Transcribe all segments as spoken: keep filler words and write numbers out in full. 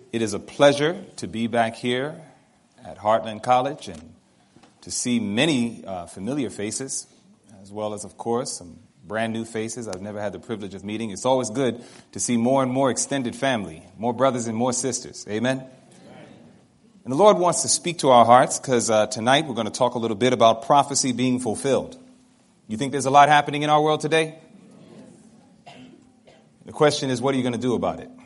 It is a pleasure to be back here at Heartland College and to see many uh, familiar faces, as well as, of course, some brand new faces I've never had the privilege of meeting. It's always good to see more and more extended family, more brothers and more sisters. Amen? Amen. And the Lord wants to speak to our hearts because uh, tonight we're going to talk a little bit about prophecy being fulfilled. You think there's a lot happening in our world today? The question is, what are you going to do about it?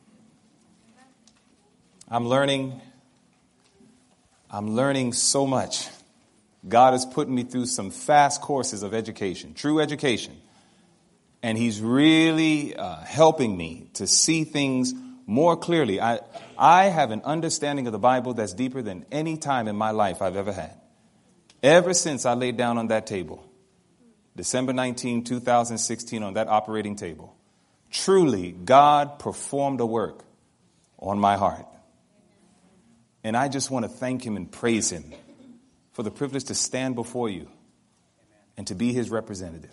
I'm learning, I'm learning so much. God has put me through some fast courses of education, true education. And he's really uh, helping me to see things more clearly. I, I have an understanding of the Bible that's deeper than any time in my life I've ever had. Ever since I laid down on that table, December nineteenth, twenty sixteen, on that operating table, truly God performed a work on my heart. And I just want to thank him and praise him for the privilege to stand before you and to be his representative.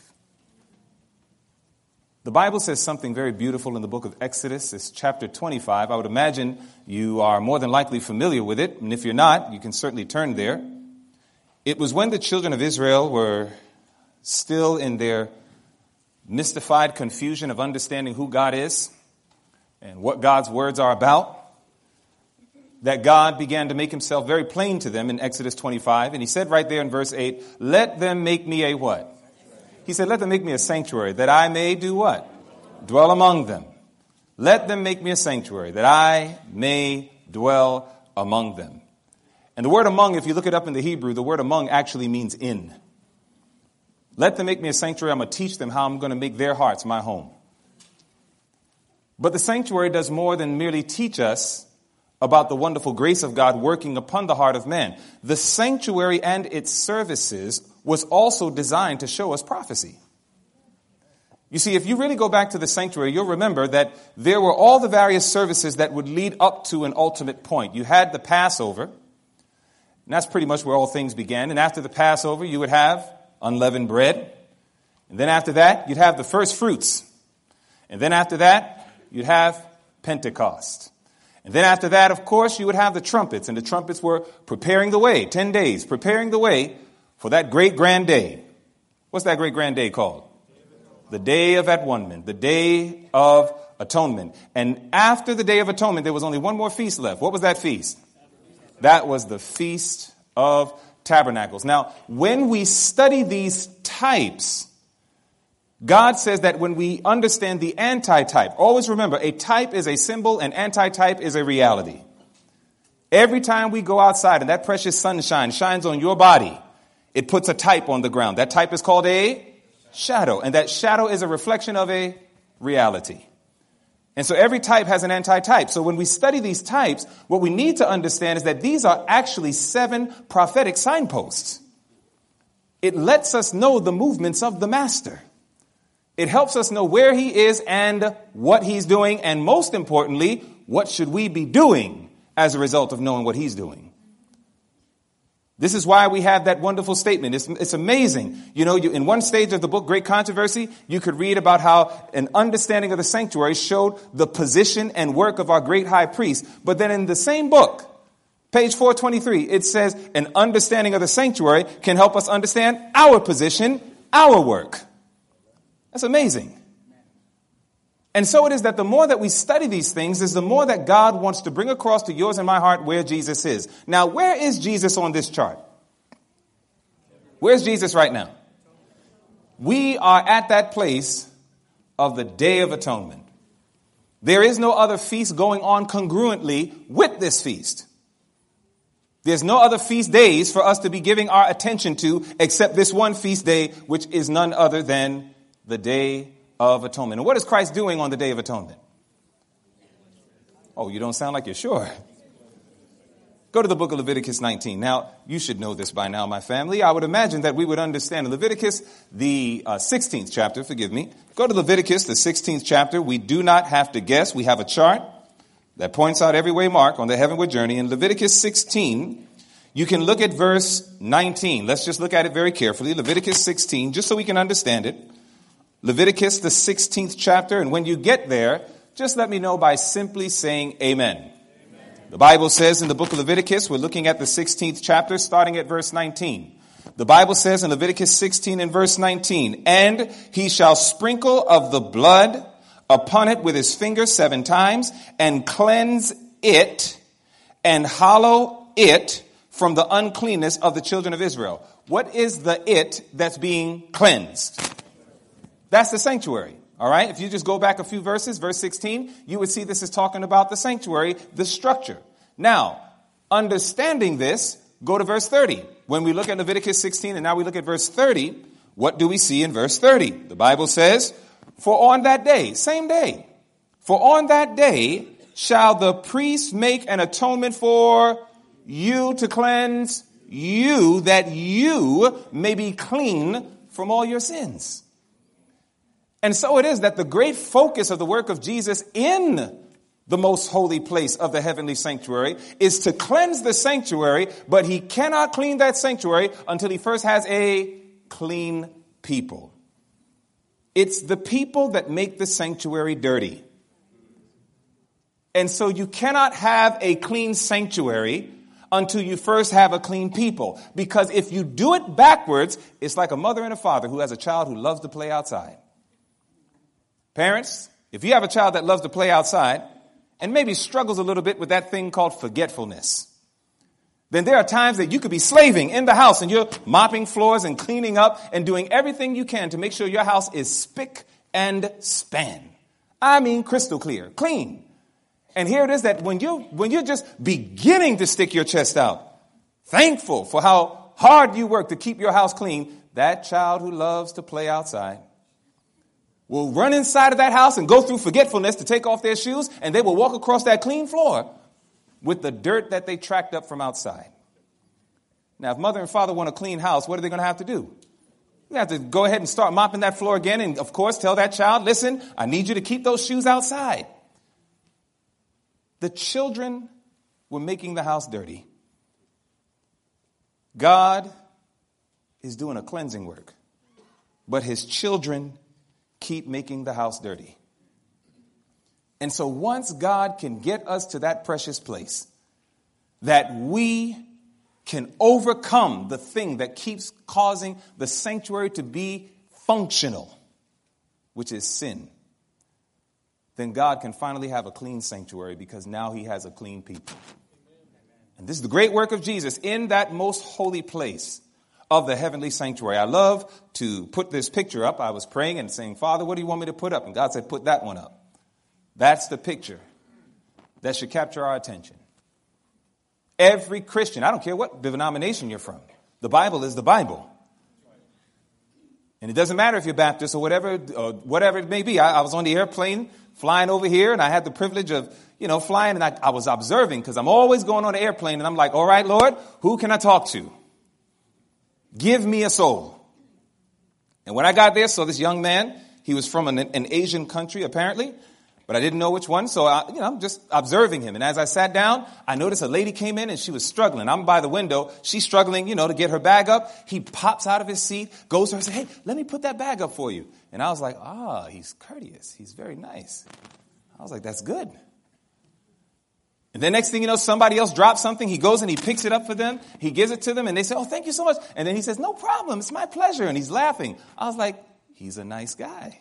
The Bible says something very beautiful in the book of Exodus. It's chapter twenty-five. I would imagine you are more than likely familiar with it. And if you're not, you can certainly turn there. It was when the children of Israel were still in their mystified confusion of understanding who God is and what God's words are about, that God began to make himself very plain to them in Exodus twenty-five. And he said right there in verse eight, let them make me a what? He said, let them make me a sanctuary that I may do what? Dwell among them. Let them make me a sanctuary that I may dwell among them. And the word among, if you look it up in the Hebrew, the word among actually means in. Let them make me a sanctuary. I'm going to teach them how I'm going to make their hearts my home. But the sanctuary does more than merely teach us about the wonderful grace of God working upon the heart of man. The sanctuary and its services was also designed to show us prophecy. You see, if you really go back to the sanctuary, you'll remember that there were all the various services that would lead up to an ultimate point. You had the Passover, and that's pretty much where all things began. And after the Passover, you would have unleavened bread. And then after that, you'd have the first fruits. And then after that, you'd have Pentecost. And then after that, of course, you would have the trumpets, and the trumpets were preparing the way, ten days, preparing the way for that great grand day. What's that great grand day called? The Day of Atonement, the Day of Atonement. And after the Day of Atonement, there was only one more feast left. What was that feast? That was the Feast of Tabernacles. Now, when we study these types, God says that when we understand the anti-type, always remember, a type is a symbol, and anti-type is a reality. Every time we go outside and that precious sunshine shines on your body, it puts a type on the ground. That type is called a shadow, and that shadow is a reflection of a reality. And so every type has an anti-type. So when we study these types, what we need to understand is that these are actually seven prophetic signposts. It lets us know the movements of the master. It helps us know where he is and what he's doing. And most importantly, what should we be doing as a result of knowing what he's doing? This is why we have that wonderful statement. It's, it's amazing. You know, you, in one stage of the book, Great Controversy, you could read about how an understanding of the sanctuary showed the position and work of our great high priest. But then in the same book, page four twenty-three, it says an understanding of the sanctuary can help us understand our position, our work. That's amazing. And so it is that the more that we study these things is the more that God wants to bring across to yours and my heart where Jesus is. Now, where is Jesus on this chart? Where's Jesus right now? We are at that place of the Day of Atonement. There is no other feast going on congruently with this feast. There's no other feast days for us to be giving our attention to except this one feast day, which is none other than the Day of Atonement. And what is Christ doing on the Day of Atonement? Oh, you don't sound like you're sure. Go to the book of Leviticus nineteen. Now, you should know this by now, my family. I would imagine that we would understand Leviticus, the uh, sixteenth chapter, forgive me. Go to Leviticus, the sixteenth chapter. We do not have to guess. We have a chart that points out every way mark on the heavenward journey. In Leviticus sixteen, you can look at verse nineteen. Let's just look at it very carefully. Leviticus sixteen, just so we can understand it. Leviticus, the sixteenth chapter. And when you get there, just let me know by simply saying amen. Amen. The Bible says in the book of Leviticus, we're looking at the sixteenth chapter, starting at verse nineteen. The Bible says in Leviticus sixteen and verse nineteen, and he shall sprinkle of the blood upon it with his finger seven times, and cleanse it, and hallow it from the uncleanness of the children of Israel. What is the it that's being cleansed? That's the sanctuary. All right. If you just go back a few verses, verse sixteen, you would see this is talking about the sanctuary, the structure. Now, understanding this, go to verse thirty. When we look at Leviticus sixteen and now we look at verse thirty, what do we see in verse thirty? The Bible says, for on that day, same day, for on that day shall the priest make an atonement for you to cleanse you, that you may be clean from all your sins. And so it is that the great focus of the work of Jesus in the most holy place of the heavenly sanctuary is to cleanse the sanctuary, but he cannot clean that sanctuary until he first has a clean people. It's the people that make the sanctuary dirty. And so you cannot have a clean sanctuary until you first have a clean people. Because if you do it backwards, it's like a mother and a father who has a child who loves to play outside. Parents, if you have a child that loves to play outside and maybe struggles a little bit with that thing called forgetfulness, then there are times that you could be slaving in the house and you're mopping floors and cleaning up and doing everything you can to make sure your house is spick and span. I mean crystal clear, clean. And here it is that when you when you're just beginning to stick your chest out, thankful for how hard you work to keep your house clean, that child who loves to play outside will run inside of that house and go through forgetfulness to take off their shoes, and they will walk across that clean floor with the dirt that they tracked up from outside. Now, if mother and father want a clean house, what are they going to have to do? They have to go ahead and start mopping that floor again and, of course, tell that child, listen, I need you to keep those shoes outside. The children were making the house dirty. God is doing a cleansing work, but his children keep making the house dirty. And so once God can get us to that precious place, that we can overcome the thing that keeps causing the sanctuary to be functional, which is sin, then God can finally have a clean sanctuary because now he has a clean people. And this is the great work of Jesus in that most holy place of the heavenly sanctuary. I love to put this picture up. I was praying and saying, Father, what do you want me to put up? And God said, put that one up. That's the picture that should capture our attention. Every Christian, I don't care what denomination you're from, the Bible is the Bible. And it doesn't matter if you're Baptist or whatever, or whatever it may be. I, I was on the airplane flying over here, and I had the privilege of, you know, flying, and I, I was observing because I'm always going on the airplane, and I'm like, all right, Lord, who can I talk to? Give me a soul. And when I got there, so this young man, he was from an, an Asian country, apparently, but I didn't know which one. So, I, you know, I'm just observing him. And as I sat down, I noticed a lady came in and she was struggling. I'm by the window. She's struggling, you know, to get her bag up. He pops out of his seat, goes to her and says, hey, let me put that bag up for you. And I was like, ah, he's courteous. He's very nice. I was like, that's good. And then next thing you know, somebody else drops something. He goes and he picks it up for them. He gives it to them and they say, oh, thank you so much. And then he says, no problem. It's my pleasure. And he's laughing. I was like, he's a nice guy.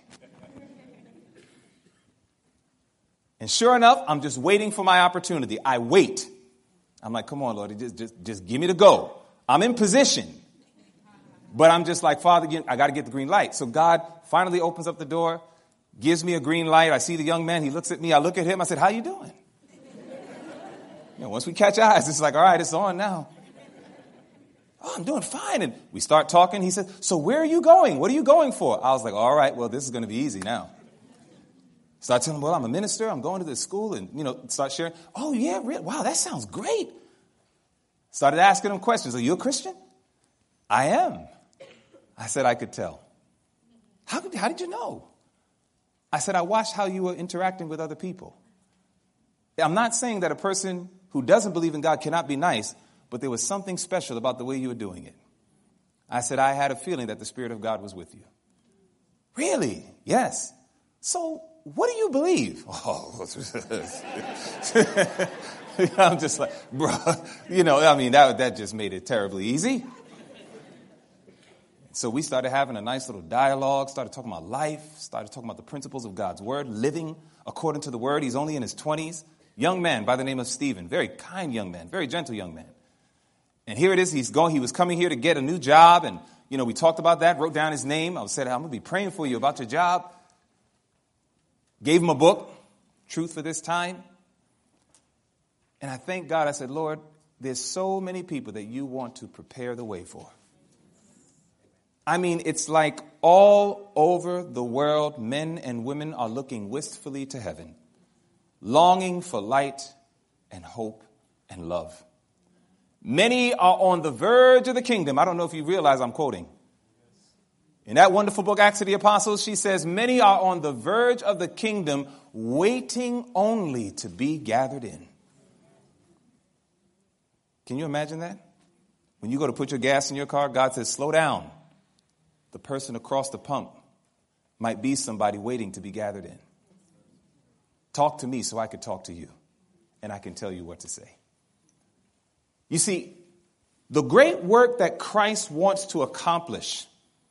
And sure enough, I'm just waiting for my opportunity. I wait. I'm like, come on, Lord, just, just, just give me the go. I'm in position. But I'm just like, Father, I got to get the green light. So God finally opens up the door, gives me a green light. I see the young man. He looks at me. I look at him. I said, how you doing? You know, once we catch eyes, it's like, all right, it's on now. Oh, I'm doing fine. And we start talking. He said, so where are you going? What are you going for? I was like, all right, well, this is going to be easy now. Start telling him, well, I'm a minister. I'm going to this school and, you know, start sharing. Oh, yeah, really? Wow, that sounds great. Started asking him questions. Are you a Christian? I am. I said, I could tell. How, could, how did you know? I said, I watched how you were interacting with other people. I'm not saying that a person who doesn't believe in God cannot be nice, but there was something special about the way you were doing it. I said, I had a feeling that the Spirit of God was with you. Really? Yes. So what do you believe? Oh, I'm just like, bro, you know, I mean, that, that just made it terribly easy. So we started having a nice little dialogue, started talking about life, started talking about the principles of God's word, living according to the word. He's only in his twenties. Young man by the name of Stephen, very kind young man, very gentle young man. And here it is. He's going, he was coming here to get a new job. And, you know, we talked about that, wrote down his name. I said, I'm going to be praying for you about your job. Gave him a book, Truth for This Time. And I thank God. I said, Lord, there's so many people that you want to prepare the way for. I mean, it's like all over the world, men and women are looking wistfully to heaven, longing for light and hope and love. Many are on the verge of the kingdom. I don't know if you realize I'm quoting. In that wonderful book, Acts of the Apostles, she says, many are on the verge of the kingdom, waiting only to be gathered in. Can you imagine that? When you go to put your gas in your car, God says, slow down. The person across the pump might be somebody waiting to be gathered in. Talk to me so I could talk to you, and I can tell you what to say. You see, the great work that Christ wants to accomplish,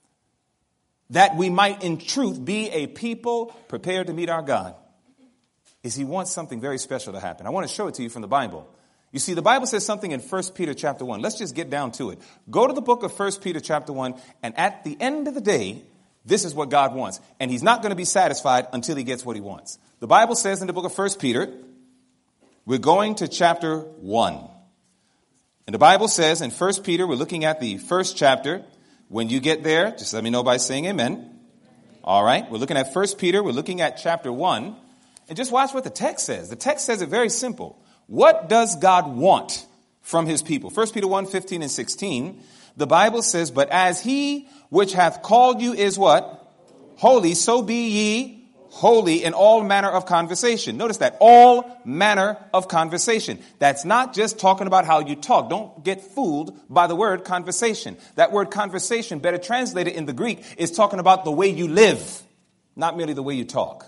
that we might in truth be a people prepared to meet our God, is he wants something very special to happen. I want to show it to you from the Bible. You see, the Bible says something in First Peter chapter one. Let's just get down to it. Go to the book of First Peter chapter one, and at the end of the day, this is what God wants. And he's not going to be satisfied until he gets what he wants. The Bible says in the book of First Peter, we're going to chapter one. And the Bible says in First Peter, we're looking at the first chapter. When you get there, just let me know by saying amen. All right, we're looking at First Peter. We're looking at chapter one. And just watch what the text says. The text says it very simple. What does God want from his people? First Peter one, fifteen and sixteen. The Bible says, but as he which hath called you is what? Holy, so be ye holy in all manner of conversation. Notice that, all manner of conversation. That's not just talking about how you talk. Don't get fooled by the word conversation. That word conversation, better translated in the Greek, is talking about the way you live, not merely the way you talk.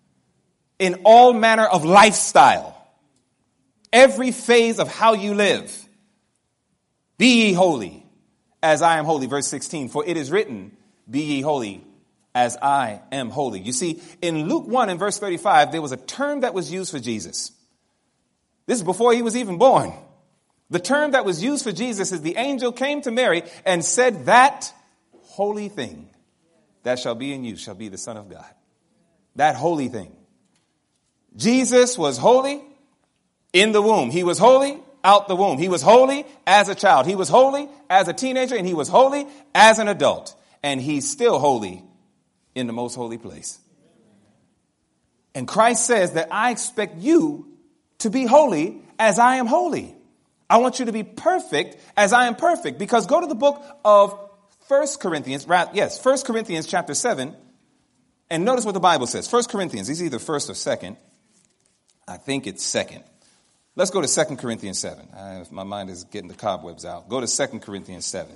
In all manner of lifestyle. Every phase of how you live. Be ye holy as I am holy. Verse sixteen, for it is written, be ye holy as I am holy. You see, in Luke one and verse thirty-five, there was a term that was used for Jesus. This is before he was even born. The term that was used for Jesus is the angel came to Mary and said, that holy thing that shall be in you shall be the Son of God. That holy thing. Jesus was holy. In the womb. He was holy out the womb. He was holy as a child. He was holy as a teenager, and he was holy as an adult. And he's still holy in the most holy place. And Christ says that I expect you to be holy as I am holy. I want you to be perfect as I am perfect. Because go to the book of First Corinthians, yes, First Corinthians chapter seven, and notice what the Bible says. First Corinthians, it's either first or second. I think it's second. Let's go to Second Corinthians seven. I, my mind is getting the cobwebs out. Go to Second Corinthians seven.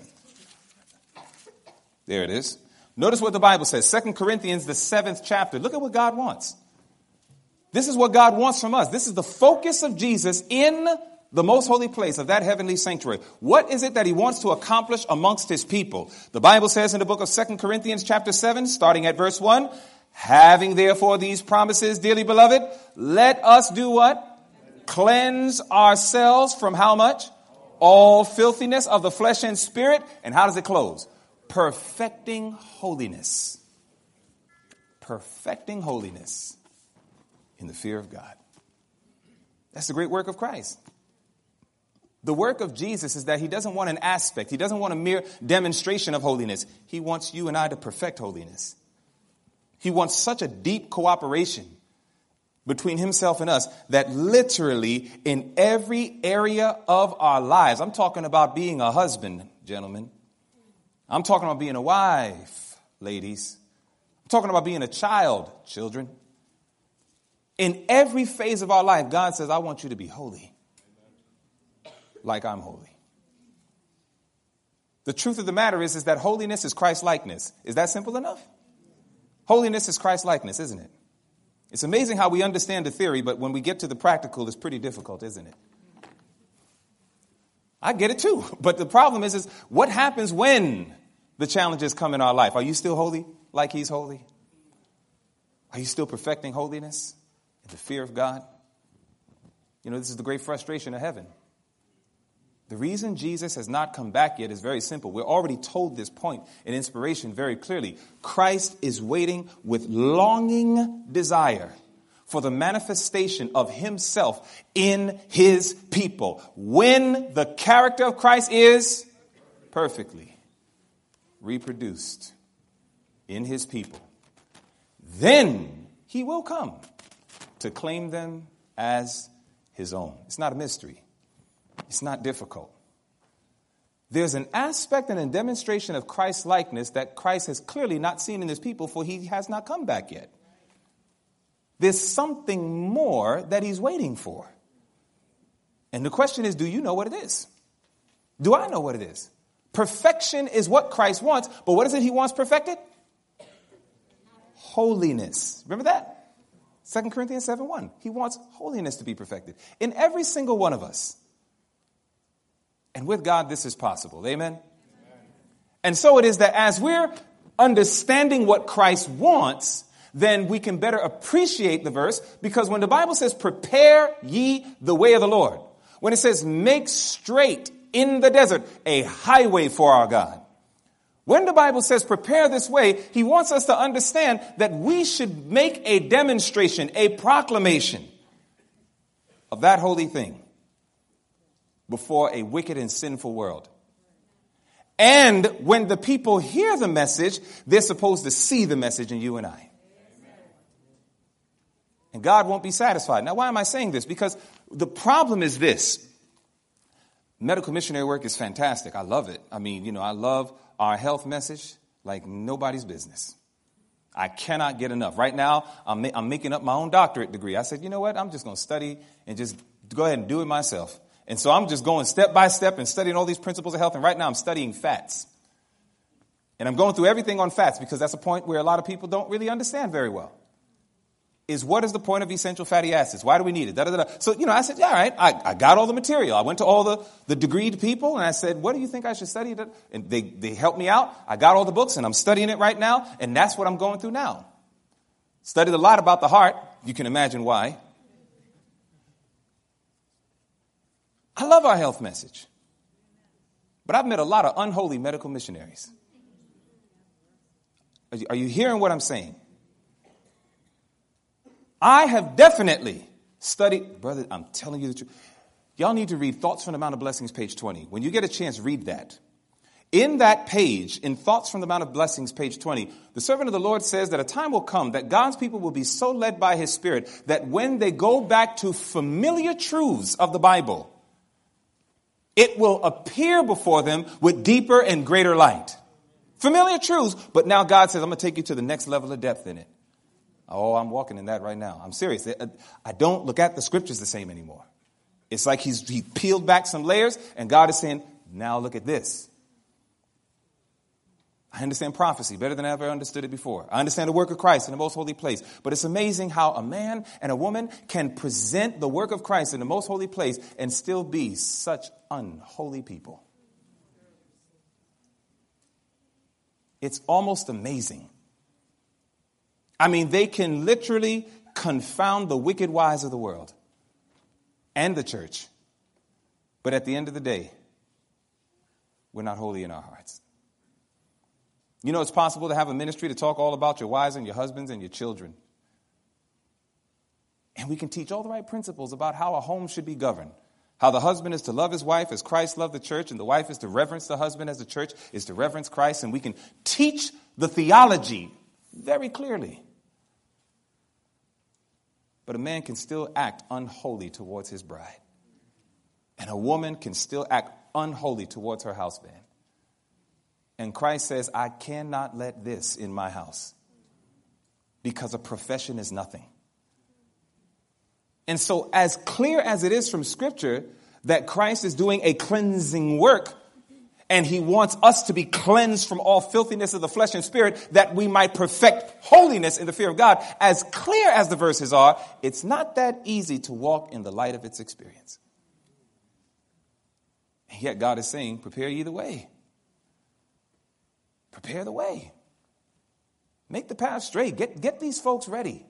There it is. Notice what the Bible says. Second Corinthians, the seventh chapter. Look at what God wants. This is what God wants from us. This is the focus of Jesus in the most holy place of that heavenly sanctuary. What is it that he wants to accomplish amongst his people? The Bible says in the book of Second Corinthians chapter seven, starting at verse one, having therefore these promises, dearly beloved, let us do what? Cleanse ourselves from how much? All filthiness of the flesh and spirit. And how does it close? Perfecting holiness. Perfecting holiness in the fear of God. That's the great work of Christ. The work of Jesus is that he doesn't want an aspect. He doesn't want a mere demonstration of holiness. He wants you and I to perfect holiness. He wants such a deep cooperation between himself and us that literally in every area of our lives, I'm talking about being a husband, gentlemen. I'm talking about being a wife, ladies. I'm talking about being a child, children. In every phase of our life, God says, I want you to be holy like I'm holy. The truth of the matter is, is that holiness is Christ-likeness. Is that simple enough? Holiness is Christ-likeness, isn't it? It's amazing how we understand the theory, but when we get to the practical, it's pretty difficult, isn't it? I get it too. But the problem is, is what happens when the challenges come in our life? Are you still holy like he's holy? Are you still perfecting holiness in the fear of God? You know, this is the great frustration of heaven. The reason Jesus has not come back yet is very simple. We're already told this point in inspiration very clearly. Christ is waiting with longing desire for the manifestation of himself in his people. When the character of Christ is perfectly reproduced in his people, then he will come to claim them as his own. It's not a mystery. It's not difficult. There's an aspect and a demonstration of Christ's likeness that Christ has clearly not seen in his people, for he has not come back yet. There's something more that he's waiting for. And the question is, do you know what it is? Do I know what it is? Perfection is what Christ wants, but what is it he wants perfected? Holiness. Remember that? Second Corinthians seven one. He wants holiness to be perfected in every single one of us. And with God, this is possible. Amen? Amen. And so it is that as we're understanding what Christ wants, then we can better appreciate the verse, because when the Bible says, prepare ye the way of the Lord, when it says, make straight in the desert a highway for our God, when the Bible says prepare this way, he wants us to understand that we should make a demonstration, a proclamation of that holy thing before a wicked and sinful world. And when the people hear the message, they're supposed to see the message in you and I. And God won't be satisfied. Now, why am I saying this? Because the problem is this. Medical missionary work is fantastic. I love it. I mean, you know, I love our health message like nobody's business. I cannot get enough. Right now, I'm, ma- I'm making up my own doctorate degree. I said, you know what? I'm just going to study and just go ahead and do it myself. And so I'm just going step by step and studying all these principles of health. And right now I'm studying fats. And I'm going through everything on fats because that's a point where a lot of people don't really understand very well. Is what is the point of essential fatty acids? Why do we need it? Da, da, da, da. So, you know, I said, yeah, all right, I, I got all the material. I went to all the, the degreed people and I said, what do you think I should study? And they, they helped me out. I got all the books and I'm studying it right now. And that's what I'm going through now. Studied a lot about the heart. You can imagine why. I love our health message. But I've met a lot of unholy medical missionaries. Are you, are you hearing what I'm saying? I have definitely studied, brother, I'm telling you the truth. Y'all need to read Thoughts from the Mount of Blessings, page twenty. When you get a chance, read that. In that page, in Thoughts from the Mount of Blessings, page twenty, the servant of the Lord says that a time will come that God's people will be so led by his Spirit that when they go back to familiar truths of the Bible, it will appear before them with deeper and greater light. Familiar truths, but now God says, I'm going to take you to the next level of depth in it. Oh, I'm walking in that right now. I'm serious. I don't look at the scriptures the same anymore. It's like he's he peeled back some layers and God is saying, now look at this. I understand prophecy better than I ever understood it before. I understand the work of Christ in the most holy place. But it's amazing how a man and a woman can present the work of Christ in the most holy place and still be such unholy people. It's almost amazing. I mean, they can literally confound the wicked wise of the world and the church. But at the end of the day, we're not holy in our hearts. You know, it's possible to have a ministry to talk all about your wives and your husbands and your children. And we can teach all the right principles about how a home should be governed. How the husband is to love his wife as Christ loved the church, and the wife is to reverence the husband as the church is to reverence Christ. And we can teach the theology very clearly. But a man can still act unholy towards his bride. And a woman can still act unholy towards her houseband. And Christ says, I cannot let this in my house because a profession is nothing. And so as clear as it is from Scripture that Christ is doing a cleansing work And he wants us to be cleansed from all filthiness of the flesh and spirit, that we might perfect holiness in the fear of God. As clear as the verses are, it's not that easy to walk in the light of its experience. And yet God is saying, prepare ye the way. Prepare the way. Make the path straight. Get, get these folks ready.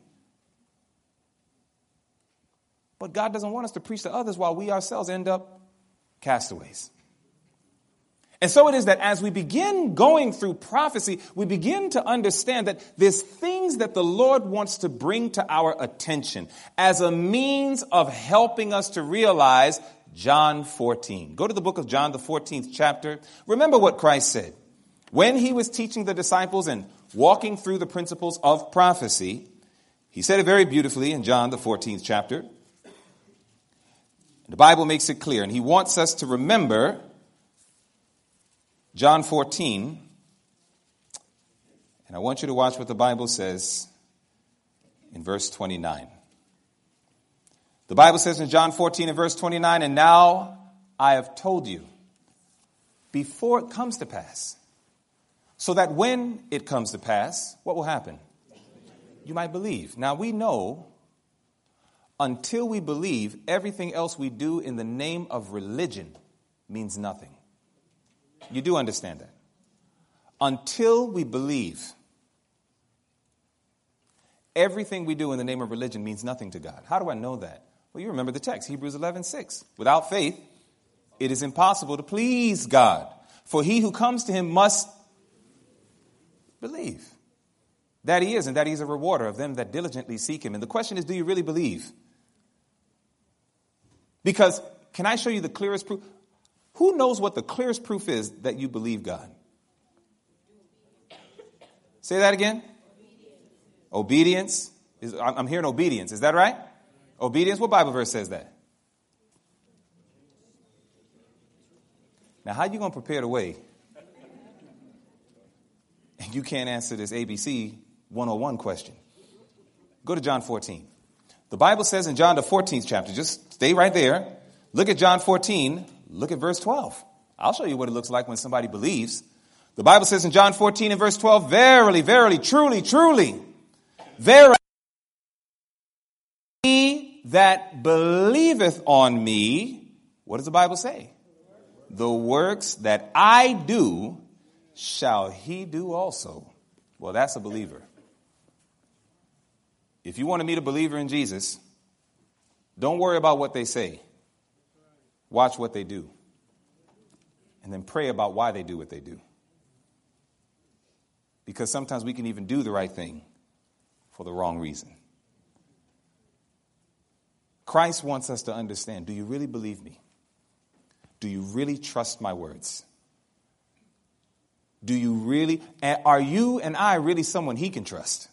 But God doesn't want us to preach to others while we ourselves end up castaways. And so it is that as we begin going through prophecy, we begin to understand that there's things that the Lord wants to bring to our attention as a means of helping us to realize John fourteen. Go to the book of John, the fourteenth chapter. Remember what Christ said. When he was teaching the disciples and walking through the principles of prophecy, he said it very beautifully in John, the fourteenth chapter. The Bible makes it clear, and he wants us to remember John fourteen, and I want you to watch what the Bible says in verse twenty-nine. The Bible says in John fourteen and verse twenty-nine, and now I have told you before it comes to pass, so that when it comes to pass, what will happen? You might believe. Now we know until we believe, everything else we do in the name of religion means nothing. You do understand that. Until we believe, everything we do in the name of religion means nothing to God. How do I know that? Well, you remember the text, Hebrews eleven six. Without faith, it is impossible to please God. For he who comes to him must believe that he is, and that he is a rewarder of them that diligently seek him. And the question is, do you really believe? Because, can I show you the clearest proof? Who knows what the clearest proof is that you believe God? Say that again. Obedience. Obedience. Is, I'm hearing obedience. Is that right? Obedience. What Bible verse says that? Now, how are you going to prepare the way? And you can't answer this A B C one oh one question. Go to John fourteen. The Bible says in John the fourteenth chapter, just stay right there. Look at John fourteen. Look at verse twelve. I'll show you what it looks like when somebody believes. The Bible says in John fourteen and verse twelve, verily, verily, truly, truly, verily, he that believeth on me, what does the Bible say? The works that I do, shall he do also. Well, that's a believer. If you want to meet a believer in Jesus, don't worry about what they say. Watch what they do. And then pray about why they do what they do. Because sometimes we can even do the right thing for the wrong reason. Christ wants us to understand, do you really believe me? Do you really trust my words? Do you really, are you and I really someone he can trust?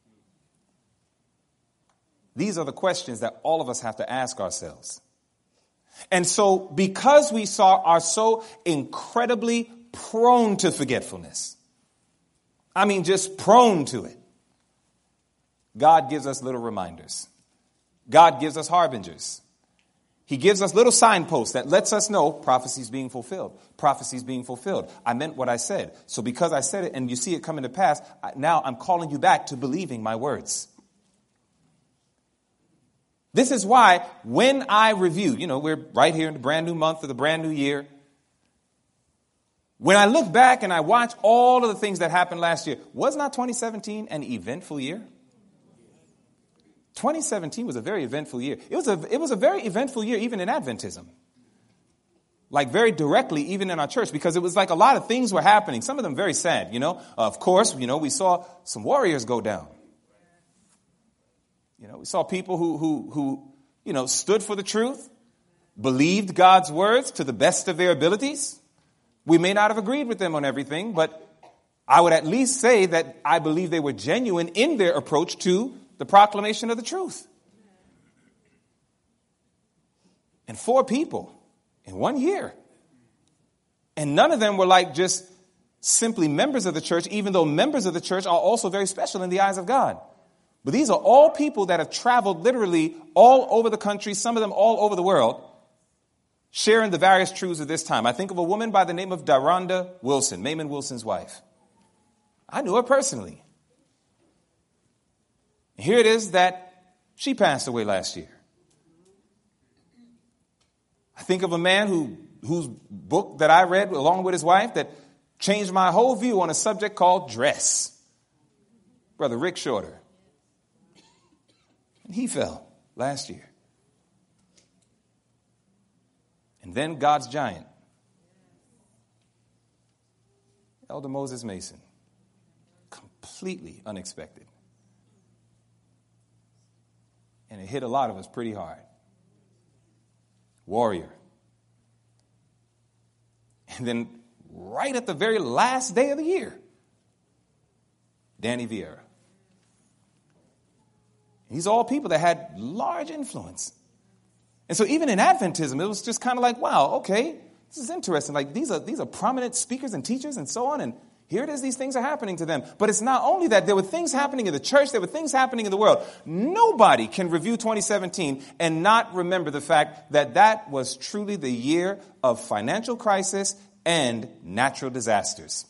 These are the questions that all of us have to ask ourselves. And so, because we saw are so incredibly prone to forgetfulness, I mean, just prone to it, God gives us little reminders. God gives us harbingers. He gives us little signposts that lets us know prophecy's being fulfilled. Prophecy's being fulfilled. I meant what I said. So because I said it and you see it coming to pass, now I'm calling you back to believing my words. This is why when I review, you know, we're right here in the brand new month of the brand new year. When I look back and I watch all of the things that happened last year, was not twenty seventeen an eventful year? twenty seventeen was a very eventful year. It was a, it was a very eventful year even in Adventism. Like very directly even in our church, because it was like a lot of things were happening. Some of them very sad, you know. Of course, you know, we saw some warriors go down. You know, we saw people who, who, who, you know, stood for the truth, believed God's words to the best of their abilities. We may not have agreed with them on everything, but I would at least say that I believe they were genuine in their approach to the proclamation of the truth. And four people in one year. And none of them were like just simply members of the church, even though members of the church are also very special in the eyes of God. But these are all people that have traveled literally all over the country, some of them all over the world, sharing the various truths of this time. I think of a woman by the name of Daronda Wilson, Maymon Wilson's wife. I knew her personally. Here it is that she passed away last year. I think of a man who whose book that I read along with his wife that changed my whole view on a subject called dress. Brother Rick Shorter. And he fell last year. And then God's giant, Elder Moses Mason. Completely unexpected. And it hit a lot of us pretty hard. Warrior. And then right at the very last day of the year, Danny Vieira. These are all people that had large influence. And so even in Adventism, it was just kind of like, wow, okay, this is interesting. Like these are these are prominent speakers and teachers and so on. And here it is, these things are happening to them. But it's not only that. There were things happening in the church. There were things happening in the world. Nobody can review twenty seventeen and not remember the fact that that was truly the year of financial crisis and natural disasters.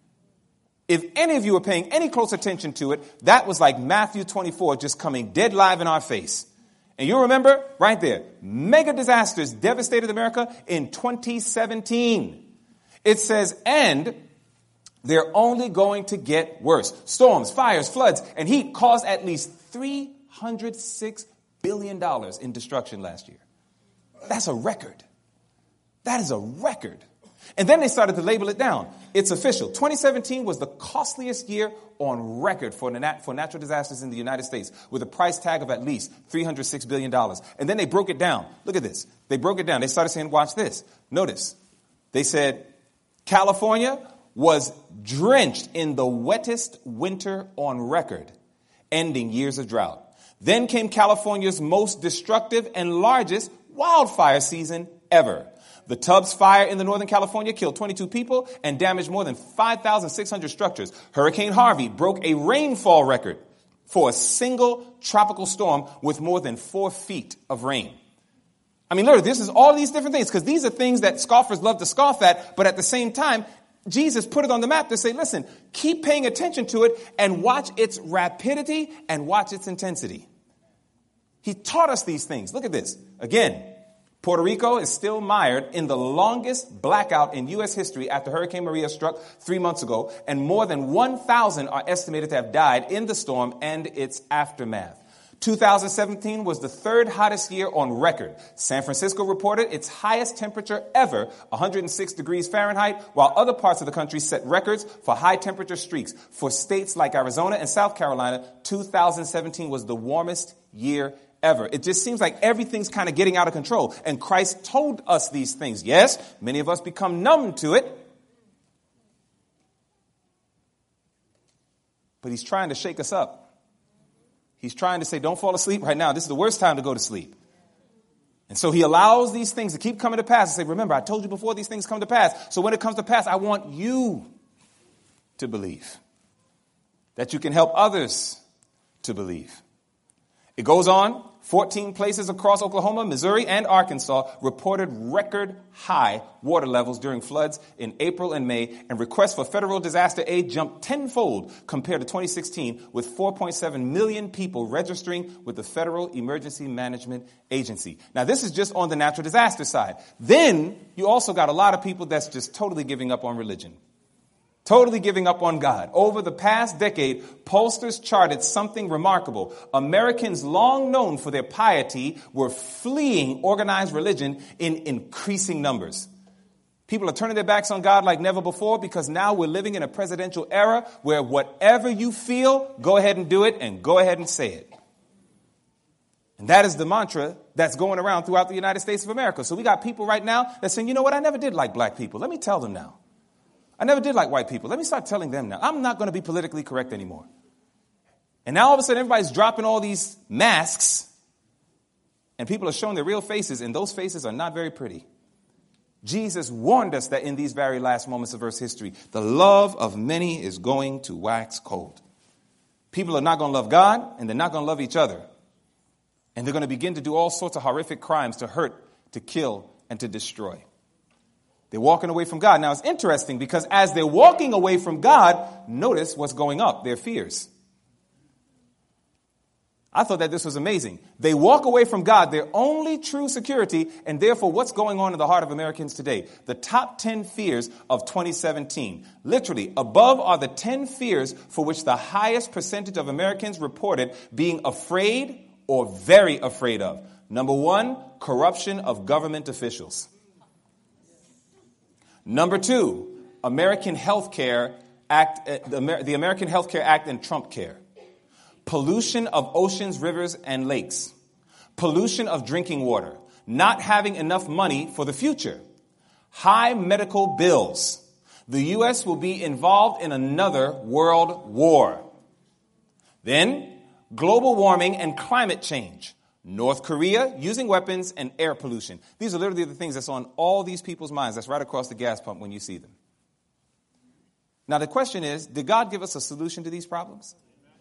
If any of you are paying any close attention to it, that was like Matthew twenty-four just coming dead live in our face. And you remember right there, mega disasters devastated America in twenty seventeen. It says, and they're only going to get worse. Storms, fires, floods, and heat caused at least three hundred six billion dollars in destruction last year. That's a record. That is a record. And then they started to label it down. It's official. twenty seventeen was the costliest year on record for, nat- for natural disasters in the United States, with a price tag of at least three hundred six billion dollars. And then they broke it down. Look at this. They broke it down. They started saying, watch this. Notice. They said California was drenched in the wettest winter on record, ending years of drought. Then came California's most destructive and largest wildfire season ever. The Tubbs fire in the Northern California killed twenty-two people and damaged more than five thousand six hundred structures. Hurricane Harvey broke a rainfall record for a single tropical storm with more than four feet of rain. I mean, literally, this is all these different things, because these are things that scoffers love to scoff at, but at the same time, Jesus put it on the map to say, listen, keep paying attention to it and watch its rapidity and watch its intensity. He taught us these things. Look at this. Again, Puerto Rico is still mired in the longest blackout in U S history after Hurricane Maria struck three months ago, and more than one thousand are estimated to have died in the storm and its aftermath. two thousand seventeen was the third hottest year on record. San Francisco reported its highest temperature ever, one hundred six degrees Fahrenheit, while other parts of the country set records for high temperature streaks. For states like Arizona and South Carolina, two thousand seventeen was the warmest year ever. It just seems like everything's kind of getting out of control. And Christ told us these things. Yes, many of us become numb to it. But he's trying to shake us up. He's trying to say, don't fall asleep right now. This is the worst time to go to sleep. And so he allows these things to keep coming to pass and say, remember, I told you before these things come to pass. So when it comes to pass, I want you to believe that you can help others to believe. It goes on. fourteen places across Oklahoma, Missouri, and Arkansas reported record high water levels during floods in April and May, and requests for federal disaster aid jumped tenfold compared to twenty sixteen, with four point seven million people registering with the Federal Emergency Management Agency. Now, this is just on the natural disaster side. Then you also got a lot of people that's just totally giving up on religion. Totally giving up on God. Over the past decade, pollsters charted something remarkable. Americans long known for their piety were fleeing organized religion in increasing numbers. People are turning their backs on God like never before, because now we're living in a presidential era where whatever you feel, go ahead and do it, and go ahead and say it. And that is the mantra that's going around throughout the United States of America. So we got people right now that saying, you know what, I never did like black people. Let me tell them now. I never did like white people. Let me start telling them now. I'm not going to be politically correct anymore. And now all of a sudden everybody's dropping all these masks, and people are showing their real faces, and those faces are not very pretty. Jesus warned us that in these very last moments of Earth's history, the love of many is going to wax cold. People are not going to love God, and they're not going to love each other. And they're going to begin to do all sorts of horrific crimes to hurt, to kill, and to destroy. They're walking away from God. Now, it's interesting because as they're walking away from God, notice what's going up, their fears. I thought that this was amazing. They walk away from God, their only true security, and therefore what's going on in the heart of Americans today? The top ten fears of twenty seventeen. Literally, above are the ten fears for which the highest percentage of Americans reported being afraid or very afraid of. Number one, corruption of government officials. Number two, American Health Care Act, uh, the, Amer- the American Health Care Act and Trump Care. Pollution of oceans, rivers, and lakes. Pollution of drinking water. Not having enough money for the future. High medical bills. The U S will be involved in another world war. Then, global warming and climate change. North Korea using weapons and air pollution. These are literally the things that's on all these people's minds. That's right across the gas pump when you see them. Now, the question is, did God give us a solution to these problems?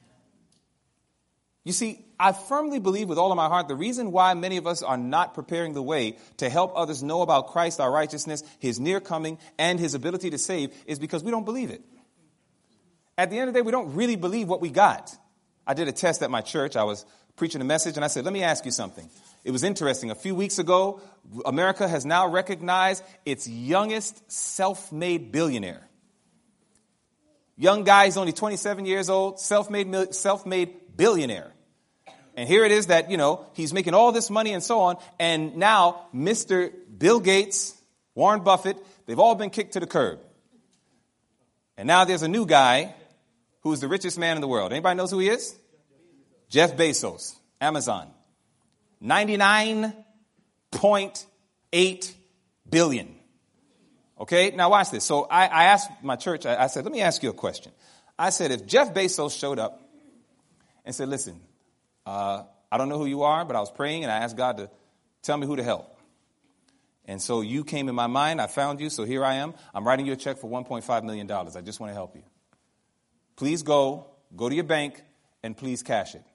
You see, I firmly believe with all of my heart the reason why many of us are not preparing the way to help others know about Christ, our righteousness, his near coming, and his ability to save is because we don't believe it. At the end of the day, we don't really believe what we got. I did a test at my church. I was preaching a message, and I said, let me ask you something. It was interesting. A few weeks ago, America has now recognized its youngest self-made billionaire. Young guy, he's only twenty-seven years old, self-made, self-made billionaire. And here it is that, you know, he's making all this money and so on. And now Mister Bill Gates, Warren Buffett, they've all been kicked to the curb. And now there's a new guy who's the richest man in the world. Anybody knows who he is? Jeff Bezos, Amazon. ninety-nine point eight billion. Okay, now watch this. So I, I asked my church, I, I said, let me ask you a question. I said, if Jeff Bezos showed up and said, listen, uh, I don't know who you are, but I was praying and I asked God to tell me who to help. And so you came in my mind. I found you. So here I am. I'm writing you a check for one point five million dollars. I just want to help you. Please go, go to your bank and please cash it.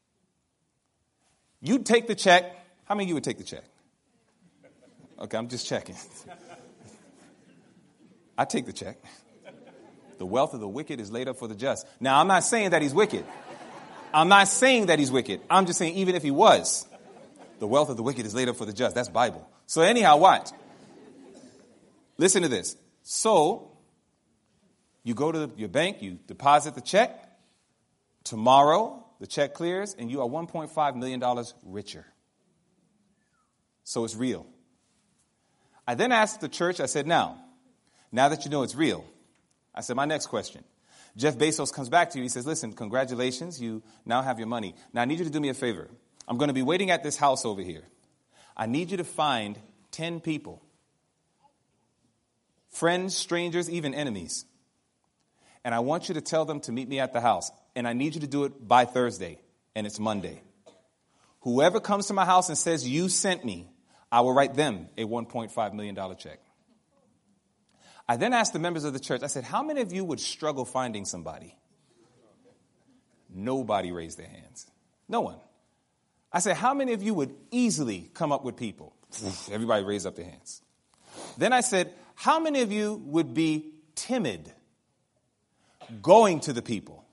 You'd take the check. How many of you would take the check? Okay, I'm just checking. I take the check. The wealth of the wicked is laid up for the just. Now, I'm not saying that he's wicked. I'm not saying that he's wicked. I'm just saying even if he was, the wealth of the wicked is laid up for the just. That's Bible. So anyhow, watch. Listen to this. So you go to your bank, you deposit the check. Tomorrow, the check clears and you are one point five million dollars richer. So it's real. I then asked the church, I said, now, now that you know it's real, I said, my next question. Jeff Bezos comes back to you. He says, listen, congratulations. You now have your money. Now, I need you to do me a favor. I'm going to be waiting at this house over here. I need you to find ten people, friends, strangers, even enemies. And I want you to tell them to meet me at the house. And I need you to do it by Thursday, and it's Monday. Whoever comes to my house and says you sent me, I will write them a one point five million dollars check. I then asked the members of the church, I said, how many of you would struggle finding somebody? Nobody raised their hands. No one. I said, how many of you would easily come up with people? Everybody raised up their hands. Then I said, how many of you would be timid going to the people?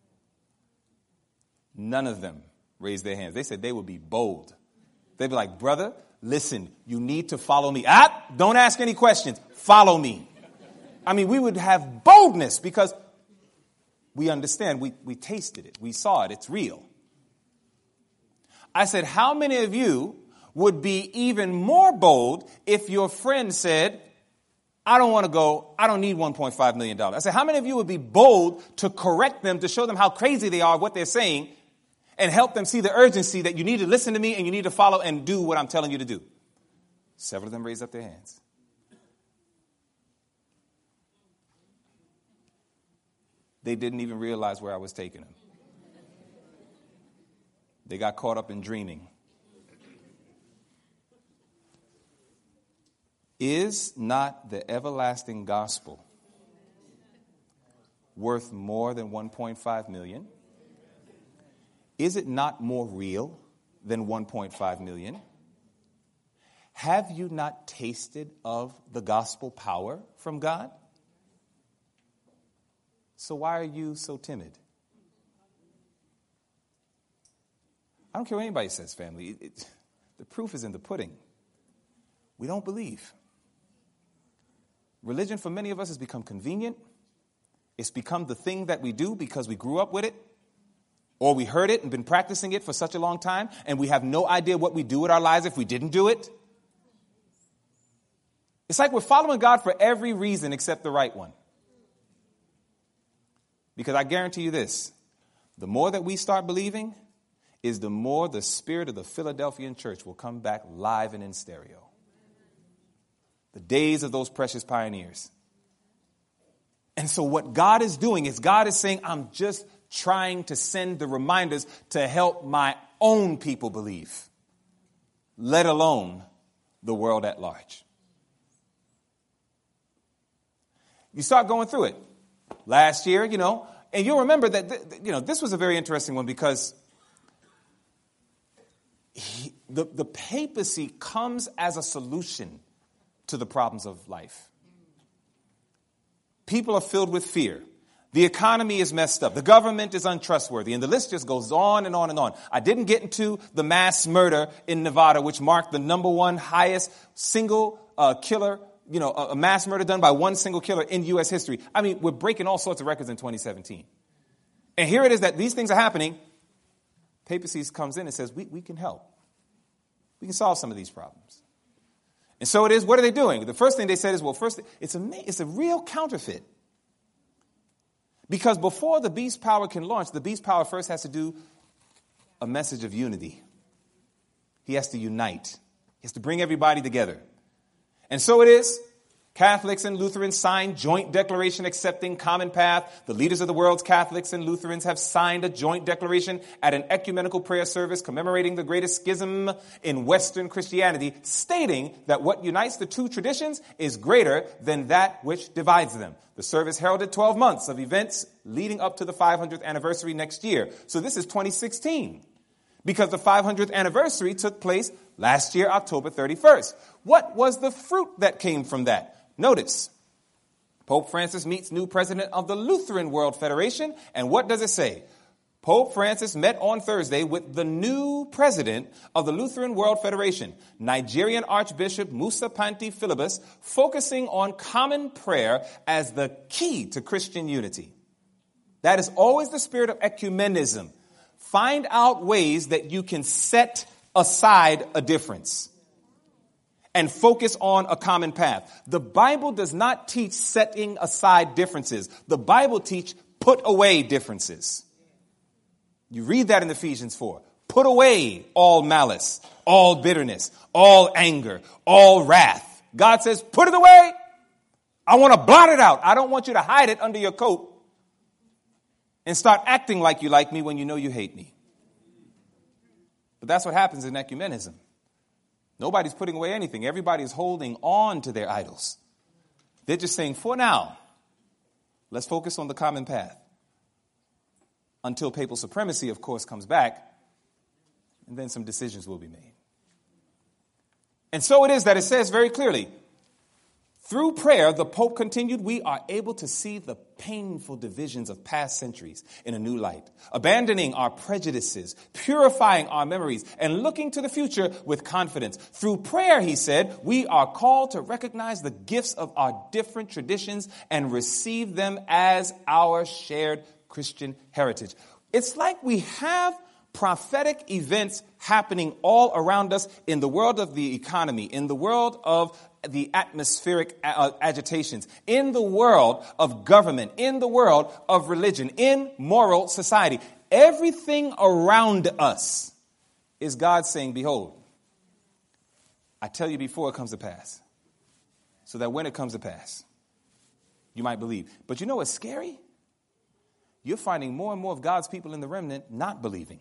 None of them raised their hands. They said they would be bold. They'd be like, brother, listen, you need to follow me. Ah, don't ask any questions. Follow me. I mean, we would have boldness because we understand. We, we tasted it. We saw it. It's real. I said, how many of you would be even more bold if your friend said, I don't want to go. I don't need one point five million dollars. I said, how many of you would be bold to correct them, to show them how crazy they are, what they're saying, and help them see the urgency that you need to listen to me and you need to follow and do what I'm telling you to do? Several of them raised up their hands. They didn't even realize where I was taking them. They got caught up in dreaming. Is not the everlasting gospel worth more than one point five million? Is it not more real than one point five million? Have you not tasted of the gospel power from God? So why are you so timid? I don't care what anybody says, family. It, it, the proof is in the pudding. We don't believe. Religion for many of us has become convenient. It's become the thing that we do because we grew up with it, or we heard it and been practicing it for such a long time, and we have no idea what we do with our lives if we didn't do it. It's like we're following God for every reason except the right one. Because I guarantee you this, the more that we start believing is the more the spirit of the Philadelphian church will come back live and in stereo. The days of those precious pioneers. And so what God is doing is God is saying, I'm just trying to send the reminders to help my own people believe, let alone the world at large. You start going through it. Last year, you know, and you'll remember that, th- you know, this was a very interesting one because he, the, the papacy comes as a solution to the problems of life. People are filled with fear. The economy is messed up. The government is untrustworthy. And the list just goes on and on and on. I didn't get into the mass murder in Nevada, which marked the number one highest single uh, killer, you know, a, a mass murder done by one single killer in U S history. I mean, we're breaking all sorts of records in twenty seventeen. And here it is that these things are happening. Papacy comes in and says, we, we can help. We can solve some of these problems. And so it is, what are they doing? The first thing they said is, well, first, it's a, it's a real counterfeit. Because before the beast power can launch, the beast power first has to do a message of unity. He has to unite. He has to bring everybody together. And so it is. Catholics and Lutherans signed joint declaration accepting common path. The leaders of the world's Catholics and Lutherans have signed a joint declaration at an ecumenical prayer service commemorating the greatest schism in Western Christianity, stating that what unites the two traditions is greater than that which divides them. The service heralded twelve months of events leading up to the five hundredth anniversary next year. So this is twenty sixteen. Because the five hundredth anniversary took place last year, October thirty-first. What was the fruit that came from that? Notice, Pope Francis meets new president of the Lutheran World Federation. And what does it say? Pope Francis met on Thursday with the new president of the Lutheran World Federation, Nigerian Archbishop Musa Panti Philibus, focusing on common prayer as the key to Christian unity. That is always the spirit of ecumenism. Find out ways that you can set aside a difference and focus on a common path. The Bible does not teach setting aside differences. The Bible teaches put away differences. You read that in Ephesians four. Put away all malice, all bitterness, all anger, all wrath. God says, put it away. I want to blot it out. I don't want you to hide it under your coat and start acting like you like me when you know you hate me. But that's what happens in ecumenism. Nobody's putting away anything. Everybody's holding on to their idols. They're just saying, for now, let's focus on the common path. Until papal supremacy, of course, comes back, and then some decisions will be made. And so it is that it says very clearly, through prayer, the Pope continued, we are able to see the painful divisions of past centuries in a new light, abandoning our prejudices, purifying our memories, and looking to the future with confidence. Through prayer, he said, we are called to recognize the gifts of our different traditions and receive them as our shared Christian heritage. It's like we have prophetic events happening all around us in the world of the economy, in the world of the atmospheric uh, agitations, in the world of government, in the world of religion, in moral society. Everything around us is God saying, behold, I tell you before it comes to pass, so that when it comes to pass, you might believe. But you know what's scary? You're finding more and more of God's people in the remnant not believing.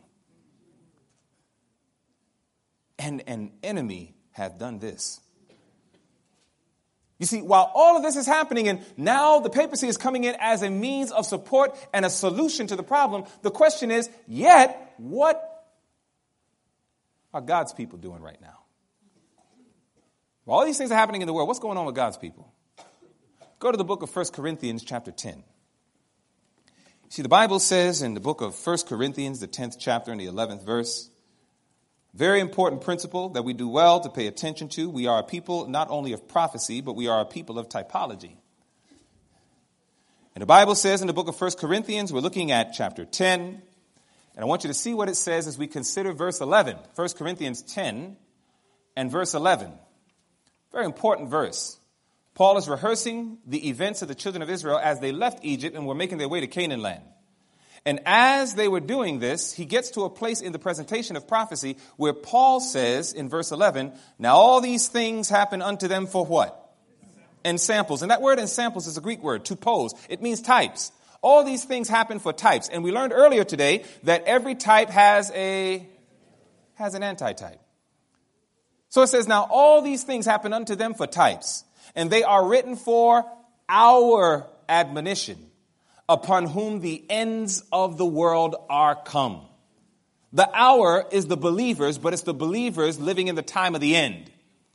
And an enemy hath done this. You see, while all of this is happening and now the papacy is coming in as a means of support and a solution to the problem, the question is, yet, what are God's people doing right now? Well, all these things are happening in the world. What's going on with God's people? Go to the book of First Corinthians chapter ten. See, the Bible says in the book of First Corinthians, the tenth chapter and the eleventh verse, very important principle that we do well to pay attention to. We are a people not only of prophecy, but we are a people of typology. And the Bible says in the book of First Corinthians, we're looking at chapter ten, and I want you to see what it says as we consider verse eleven. First Corinthians ten and verse eleven. Very important verse. Paul is rehearsing the events of the children of Israel as they left Egypt and were making their way to Canaan land. And as they were doing this, he gets to a place in the presentation of prophecy where Paul says in verse eleven, now all these things happen unto them for what? Ensamples. And that word ensamples is a Greek word, to pose. It means types. All these things happen for types. And we learned earlier today that every type has a has an antitype. So it says, now all these things happen unto them for types, and they are written for our admonition, upon whom the ends of the world are come. The hour is the believers, but it's the believers living in the time of the end.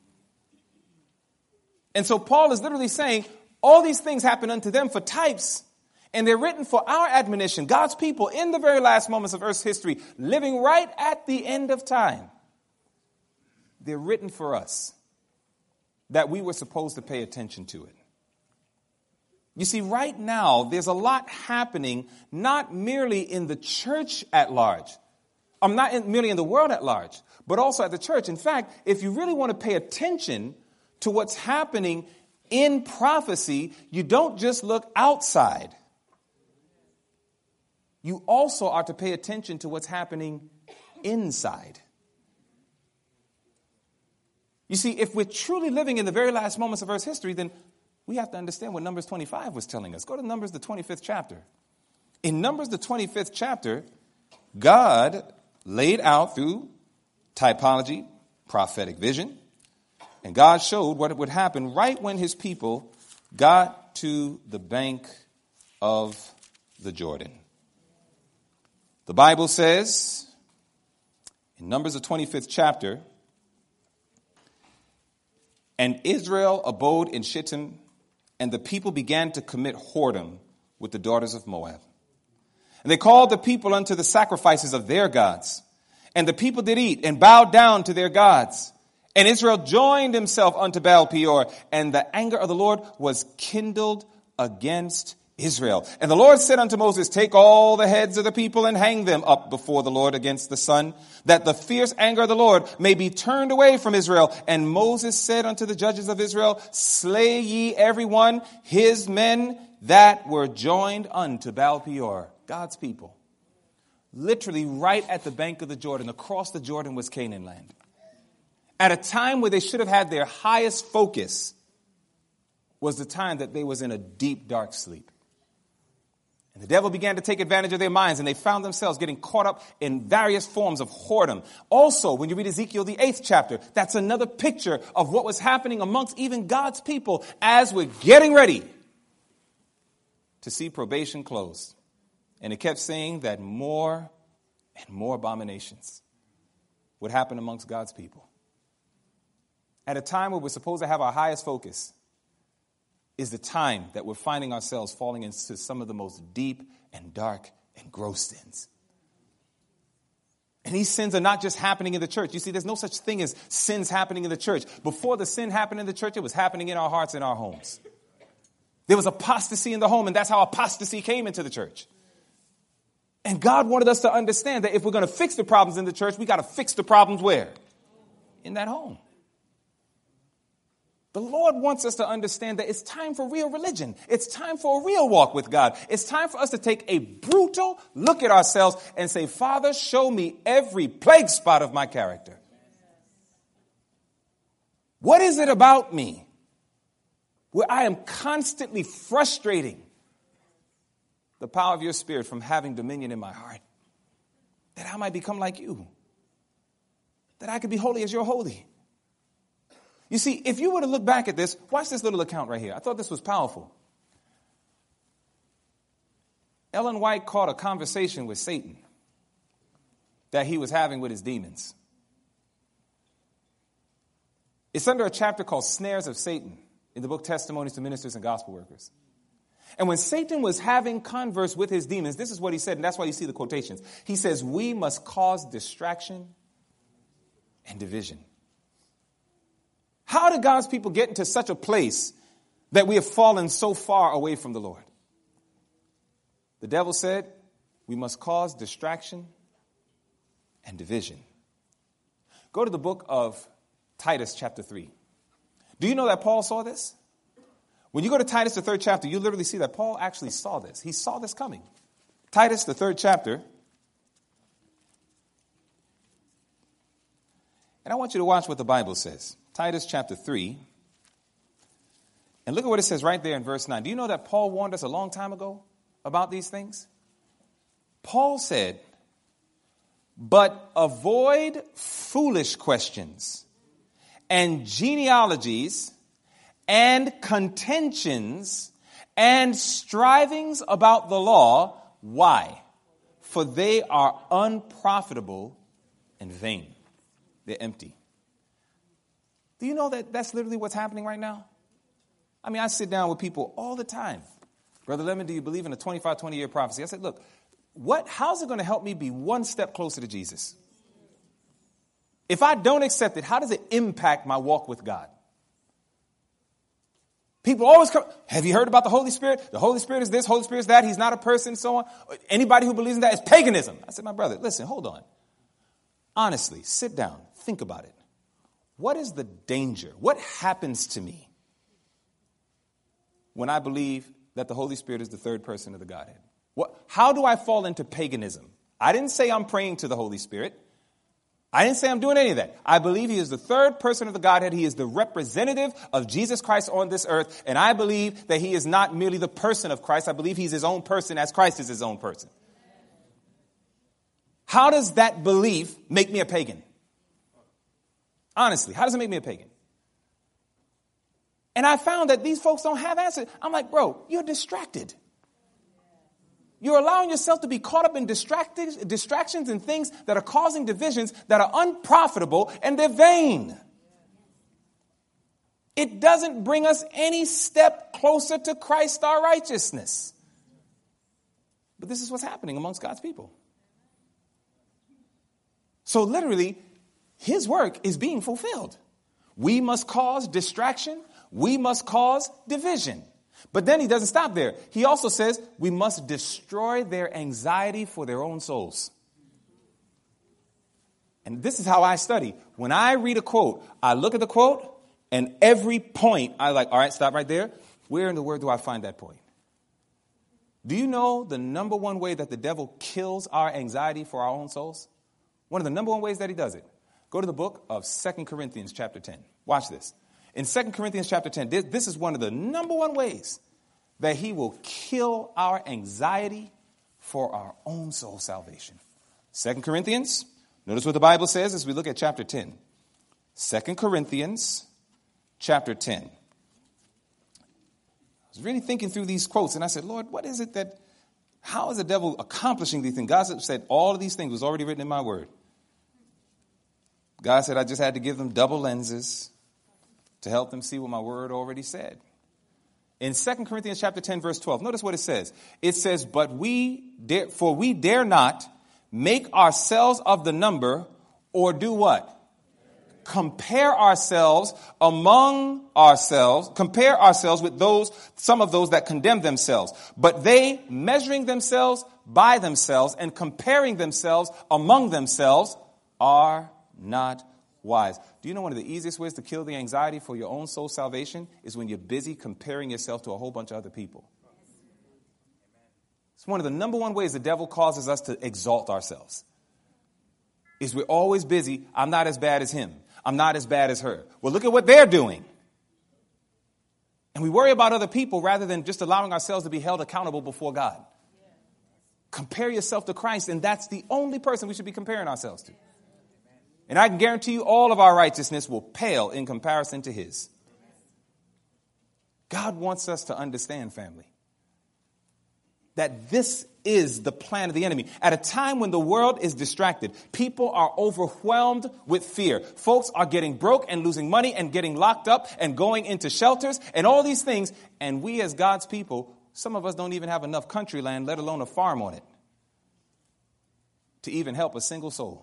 And so Paul is literally saying, all these things happen unto them for types, and they're written for our admonition, God's people in the very last moments of Earth's history, living right at the end of time. They're written for us, that we were supposed to pay attention to it. You see, right now, there's a lot happening, not merely in the church at large. I'm not in, merely in the world at large, but also at the church. In fact, if you really want to pay attention to what's happening in prophecy, you don't just look outside. You also are to pay attention to what's happening inside. You see, if we're truly living in the very last moments of Earth's history, then we have to understand what Numbers twenty-five was telling us. Go to Numbers, the twenty-fifth chapter. In Numbers, the twenty-fifth chapter, God laid out through typology, prophetic vision, and God showed what would happen right when his people got to the bank of the Jordan. The Bible says in Numbers, the twenty-fifth chapter, and Israel abode in Shittim, and the people began to commit whoredom with the daughters of Moab. And they called the people unto the sacrifices of their gods. And the people did eat and bowed down to their gods. And Israel joined himself unto Baal Peor. And the anger of the Lord was kindled against Israel. And the Lord said unto Moses, take all the heads of the people and hang them up before the Lord against the sun, that the fierce anger of the Lord may be turned away from Israel. And Moses said unto the judges of Israel, slay ye every one his men that were joined unto Baal Peor. God's people. Literally right at the bank of the Jordan, across the Jordan was Canaan land. At a time where they should have had their highest focus was the time that they was in a deep, dark sleep. And the devil began to take advantage of their minds, and they found themselves getting caught up in various forms of whoredom. Also, when you read Ezekiel, the eighth chapter, that's another picture of what was happening amongst even God's people as we're getting ready to see probation closed. And it kept saying that more and more abominations would happen amongst God's people. At a time where we're supposed to have our highest focus is the time that we're finding ourselves falling into some of the most deep and dark and gross sins. And these sins are not just happening in the church. You see, there's no such thing as sins happening in the church. Before the sin happened in the church, it was happening in our hearts and our homes. There was apostasy in the home, and that's how apostasy came into the church. And God wanted us to understand that if we're going to fix the problems in the church, we got to fix the problems where? In that home. The Lord wants us to understand that it's time for real religion. It's time for a real walk with God. It's time for us to take a brutal look at ourselves and say, Father, show me every plague spot of my character. What is it about me where I am constantly frustrating the power of your Spirit from having dominion in my heart, that I might become like you, that I could be holy as you're holy? You see, if you were to look back at this, watch this little account right here. I thought this was powerful. Ellen White caught a conversation with Satan that he was having with his demons. It's under a chapter called Snares of Satan in the book Testimonies to Ministers and Gospel Workers. And when Satan was having converse with his demons, this is what he said, and that's why you see the quotations. He says, we must cause distraction and division. How did God's people get into such a place that we have fallen so far away from the Lord? The devil said, we must cause distraction and division. Go to the book of Titus chapter three. Do you know that Paul saw this? When you go to Titus, the third chapter, you literally see that Paul actually saw this. He saw this coming. Titus, the third chapter. And I want you to watch what the Bible says. Titus chapter three. And look at what it says right there in verse nine. Do you know that Paul warned us a long time ago about these things? Paul said, but avoid foolish questions and genealogies and contentions and strivings about the law. Why? For they are unprofitable and vain. They're empty. Do you know that that's literally what's happening right now? I mean, I sit down with people all the time. Brother Lemon, do you believe in a twenty-five, twenty-year prophecy? I said, look, what? How's it going to help me be one step closer to Jesus? If I don't accept it, how does it impact my walk with God? People always come, have you heard about the Holy Spirit? The Holy Spirit is this, Holy Spirit is that. He's not a person, so on. Anybody who believes in that is paganism. I said, my brother, listen, hold on. Honestly, sit down, think about it. What is the danger? What happens to me when I believe that the Holy Spirit is the third person of the Godhead? What, how do I fall into paganism? I didn't say I'm praying to the Holy Spirit. I didn't say I'm doing any of that. I believe he is the third person of the Godhead. He is the representative of Jesus Christ on this earth. And I believe that he is not merely the person of Christ. I believe he's his own person as Christ is his own person. How does that belief make me a pagan? Honestly, how does it make me a pagan? And I found that these folks don't have answers. I'm like, bro, you're distracted. You're allowing yourself to be caught up in distracted, distractions and things that are causing divisions that are unprofitable and they're vain. It doesn't bring us any step closer to Christ, our righteousness. But this is what's happening amongst God's people. So literally, his work is being fulfilled. We must cause distraction. We must cause division. But then he doesn't stop there. He also says we must destroy their anxiety for their own souls. And this is how I study. When I read a quote, I look at the quote and every point I like, all right, stop right there. Where in the word do I find that point? Do you know the number one way that the devil kills our anxiety for our own souls? One of the number one ways that he does it. Go to the book of Second Corinthians chapter ten. Watch this. In Second Corinthians chapter ten, this is one of the number one ways that he will kill our anxiety for our own soul salvation. Second Corinthians, notice what the Bible says as we look at chapter ten. Second Corinthians chapter ten. I was really thinking through these quotes and I said, Lord, what is it that, how is the devil accomplishing these things? God said all of these things was already written in my word. God said I just had to give them double lenses to help them see what my word already said. In Second Corinthians chapter ten, verse twelve, notice what it says. It says, but we dare, for we dare not make ourselves of the number or do what? Compare ourselves among ourselves, compare ourselves with those, some of those that condemn themselves. But they, measuring themselves by themselves and comparing themselves among themselves, are not wise. Do you know one of the easiest ways to kill the anxiety for your own soul salvation is when you're busy comparing yourself to a whole bunch of other people? It's one of the number one ways the devil causes us to exalt ourselves. Is we're always busy. I'm not as bad as him. I'm not as bad as her. Well, look at what they're doing. And we worry about other people rather than just allowing ourselves to be held accountable before God. Compare yourself to Christ, and that's the only person we should be comparing ourselves to. And I can guarantee you all of our righteousness will pale in comparison to his. God wants us to understand, family, that this is the plan of the enemy. At a time when the world is distracted, people are overwhelmed with fear. Folks are getting broke and losing money and getting locked up and going into shelters and all these things. And we as God's people, some of us don't even have enough country land, let alone a farm on it, to even help a single soul.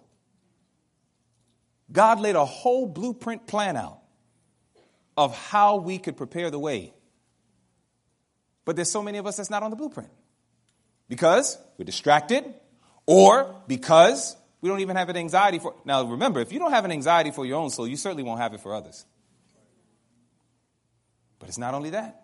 God laid a whole blueprint plan out of how we could prepare the way. But there's so many of us that's not on the blueprint. Because we're distracted, or because we don't even have an anxiety for. Now, remember, if you don't have an anxiety for your own soul, you certainly won't have it for others. But it's not only that.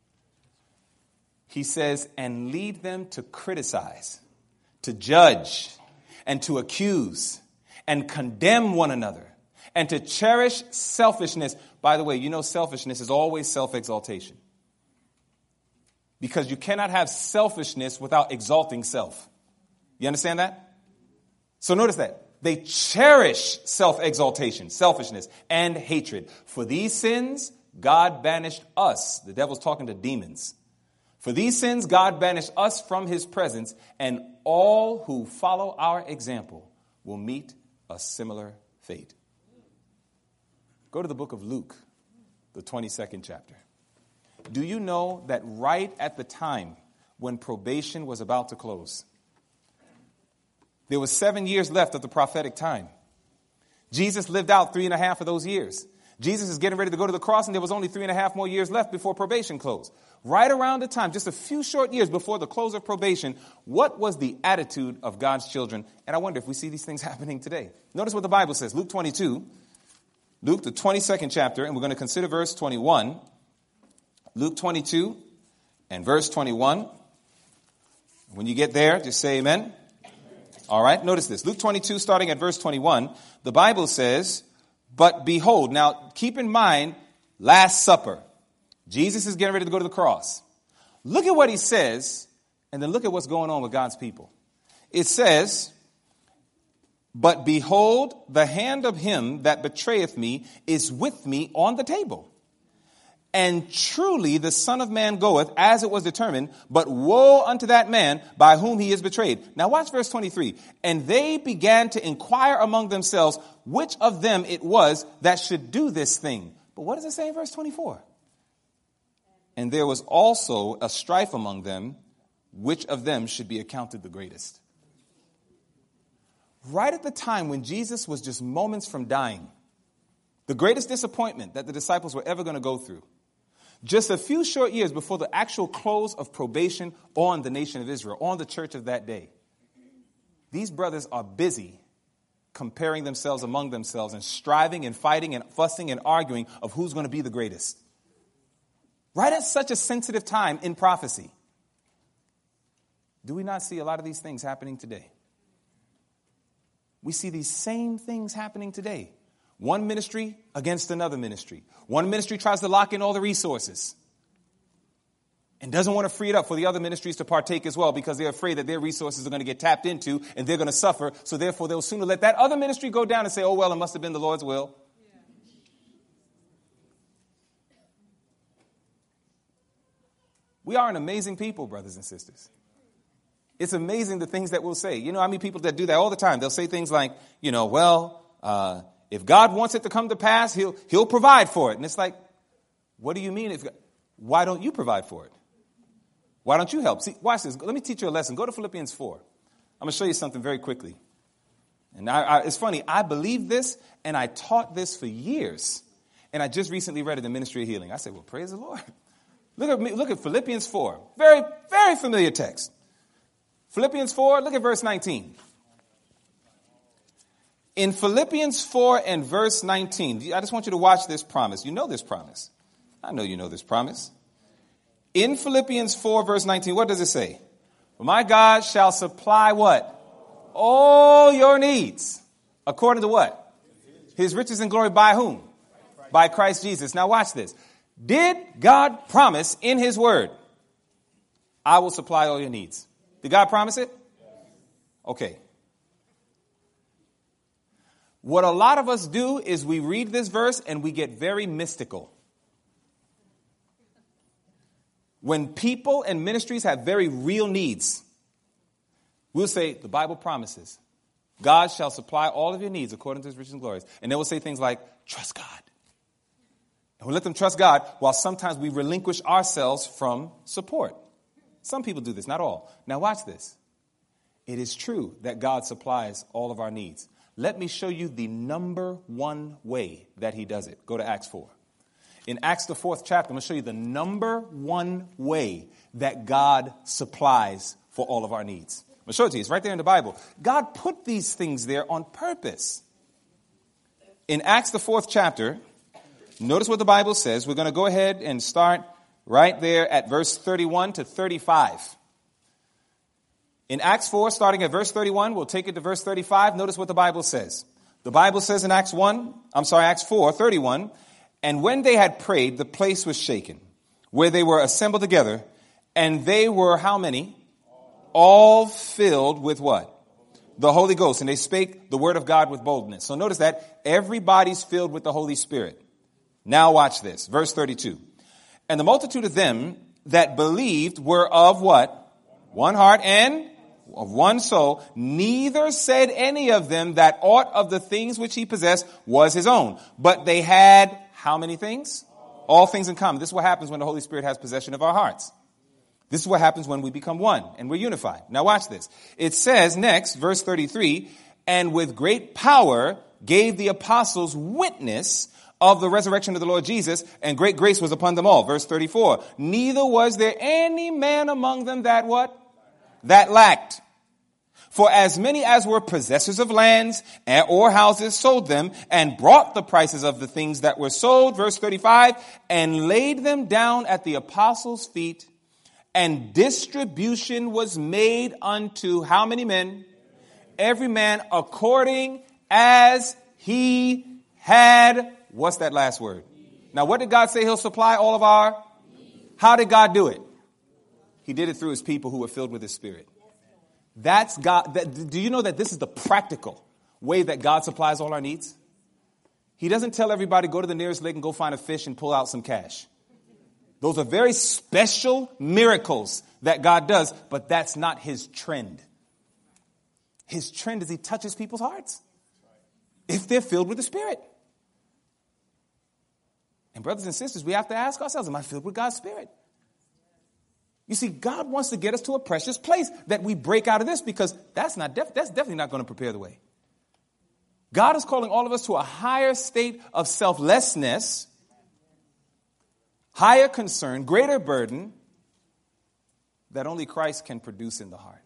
He says, and lead them to criticize, to judge, and to accuse, and condemn one another, and to cherish selfishness. By the way, you know selfishness is always self-exaltation. Because you cannot have selfishness without exalting self. You understand that? So notice that. They cherish self-exaltation, selfishness, and hatred. For these sins, God banished us. The devil's talking to demons. For these sins, God banished us from his presence, and all who follow our example will meet a similar fate. Go to the book of Luke, the twenty-second chapter. Do you know that right at the time when probation was about to close, there was seven years left of the prophetic time? Jesus lived out three and a half of those years. Jesus is getting ready to go to the cross, and there was only three and a half more years left before probation closed. Right around the time, just a few short years before the close of probation, what was the attitude of God's children? And I wonder if we see these things happening today. Notice what the Bible says. Luke twenty-two, Luke the twenty-second chapter, and we're going to consider verse twenty-one. Luke twenty-two and verse twenty-one. When you get there, just say amen. Amen. All right, notice this. Luke twenty-two, starting at verse twenty-one, the Bible says, but behold, now keep in mind, Last Supper. Jesus is getting ready to go to the cross. Look at what he says, and then look at what's going on with God's people. It says, but behold, the hand of him that betrayeth me is with me on the table. And truly the Son of Man goeth as it was determined, but woe unto that man by whom he is betrayed. Now watch verse twenty-three. And they began to inquire among themselves which of them it was that should do this thing. But what does it say in verse twenty-four? And there was also a strife among them, which of them should be accounted the greatest. Right at the time when Jesus was just moments from dying, the greatest disappointment that the disciples were ever going to go through, just a few short years before the actual close of probation on the nation of Israel, on the church of that day, these brothers are busy comparing themselves among themselves and striving and fighting and fussing and arguing of who's going to be the greatest. Right at such a sensitive time in prophecy. Do we not see a lot of these things happening today? We see these same things happening today. One ministry against another ministry. One ministry tries to lock in all the resources and doesn't want to free it up for the other ministries to partake as well because they're afraid that their resources are going to get tapped into and they're going to suffer. So therefore, they'll sooner let that other ministry go down and say, oh, well, it must have been the Lord's will. Yeah. We are an amazing people, brothers and sisters. It's amazing the things that we'll say. You know, I mean, people that do that all the time. They'll say things like, you know, well, uh, if God wants it to come to pass, he'll he'll provide for it. And it's like, what do you mean? If why don't you provide for it? Why don't you help? See, watch this. Let me teach you a lesson. Go to Philippians four. I'm going to show you something very quickly. And I, I, it's funny. I believe this, and I taught this for years. And I just recently read it in Ministry of Healing. I said, well, praise the Lord. Look at me. Look at Philippians four. Very, very familiar text. Philippians four, look at verse nineteen. In Philippians four and verse nineteen, I just want you to watch this promise. You know this promise. I know you know this promise. In Philippians four, verse nineteen, what does it say? My God shall supply what? All your needs. According to what? His riches and glory by whom? By Christ Jesus. Now watch this. Did God promise in his word, I will supply all your needs? Did God promise it? Okay. What a lot of us do is we read this verse and we get very mystical. When people and ministries have very real needs, we'll say, the Bible promises, God shall supply all of your needs according to his riches and glories. And they will say things like, trust God. And we'll let them trust God while sometimes we relinquish ourselves from support. Some people do this, not all. Now watch this. It is true that God supplies all of our needs. Let me show you the number one way that he does it. Go to Acts four. In Acts, the fourth chapter, I'm going to show you the number one way that God supplies for all of our needs. I'm going to show it to you. It's right there in the Bible. God put these things there on purpose. In Acts, the fourth chapter, notice what the Bible says. We're going to go ahead and start right there at verse thirty-one to thirty-five. In Acts four, starting at verse thirty-one, we'll take it to verse thirty-five. Notice what the Bible says. The Bible says in Acts one, I'm sorry, Acts four, thirty-one, and when they had prayed, the place was shaken, where they were assembled together, and they were how many? All filled with what? The Holy Ghost. And they spake the word of God with boldness. So notice that everybody's filled with the Holy Spirit. Now watch this. Verse thirty-two. And the multitude of them that believed were of what? One heart and of one soul. Neither said any of them that aught of the things which he possessed was his own. But they had how many things? All things in common. This is what happens when the Holy Spirit has possession of our hearts. This is what happens when we become one and we're unified. Now watch this. It says next, verse thirty-three, and with great power gave the apostles witness of the resurrection of the Lord Jesus, and great grace was upon them all. Verse thirty-four, neither was there any man among them that what? That lacked. For as many as were possessors of lands or houses sold them and brought the prices of the things that were sold, verse thirty-five, and laid them down at the apostles' feet, and distribution was made unto how many men? Every man according as he had. What's that last word? Now, what did God say he'll supply all of our? How did God do it? He did it through his people who were filled with his Spirit. That's God. That, do you know that this is the practical way that God supplies all our needs? He doesn't tell everybody, go to the nearest lake and go find a fish and pull out some cash. Those are very special miracles that God does, but that's not his trend. His trend is he touches people's hearts if they're filled with the Spirit. And brothers and sisters, we have to ask ourselves, am I filled with God's Spirit? You see, God wants to get us to a precious place that we break out of this, because that's not def- that's definitely not going to prepare the way. God is calling all of us to a higher state of selflessness, higher concern, greater burden that only Christ can produce in the heart.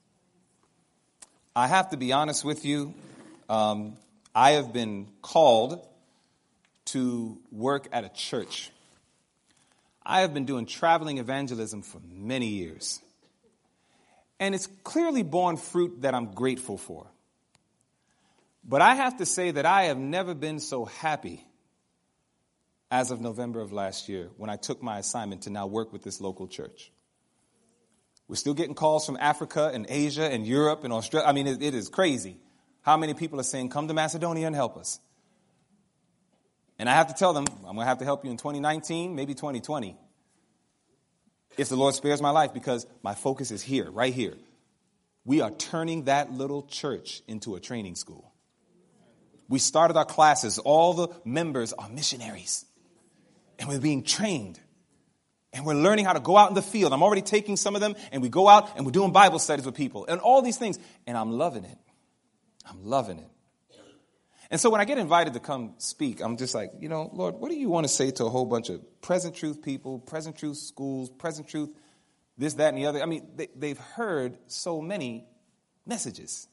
I have to be honest with you. Um, I have been called to work at a church. I have been doing traveling evangelism for many years. And it's clearly borne fruit that I'm grateful for. But I have to say that I have never been so happy as of November of last year when I took my assignment to now work with this local church. We're still getting calls from Africa and Asia and Europe and Australia. I mean, it, it is crazy how many people are saying, come to Macedonia and help us. And I have to tell them, I'm going to have to help you in twenty nineteen, maybe twenty twenty, if the Lord spares my life, because my focus is here, right here. We are turning that little church into a training school. We started our classes. All the members are missionaries. And we're being trained. And we're learning how to go out in the field. I'm already taking some of them, and we go out and we're doing Bible studies with people and all these things. And I'm loving it. I'm loving it. And so when I get invited to come speak, I'm just like, you know, Lord, what do you want to say to a whole bunch of present truth people, present truth schools, present truth, this, that, and the other? I mean, they, they've heard so many messages.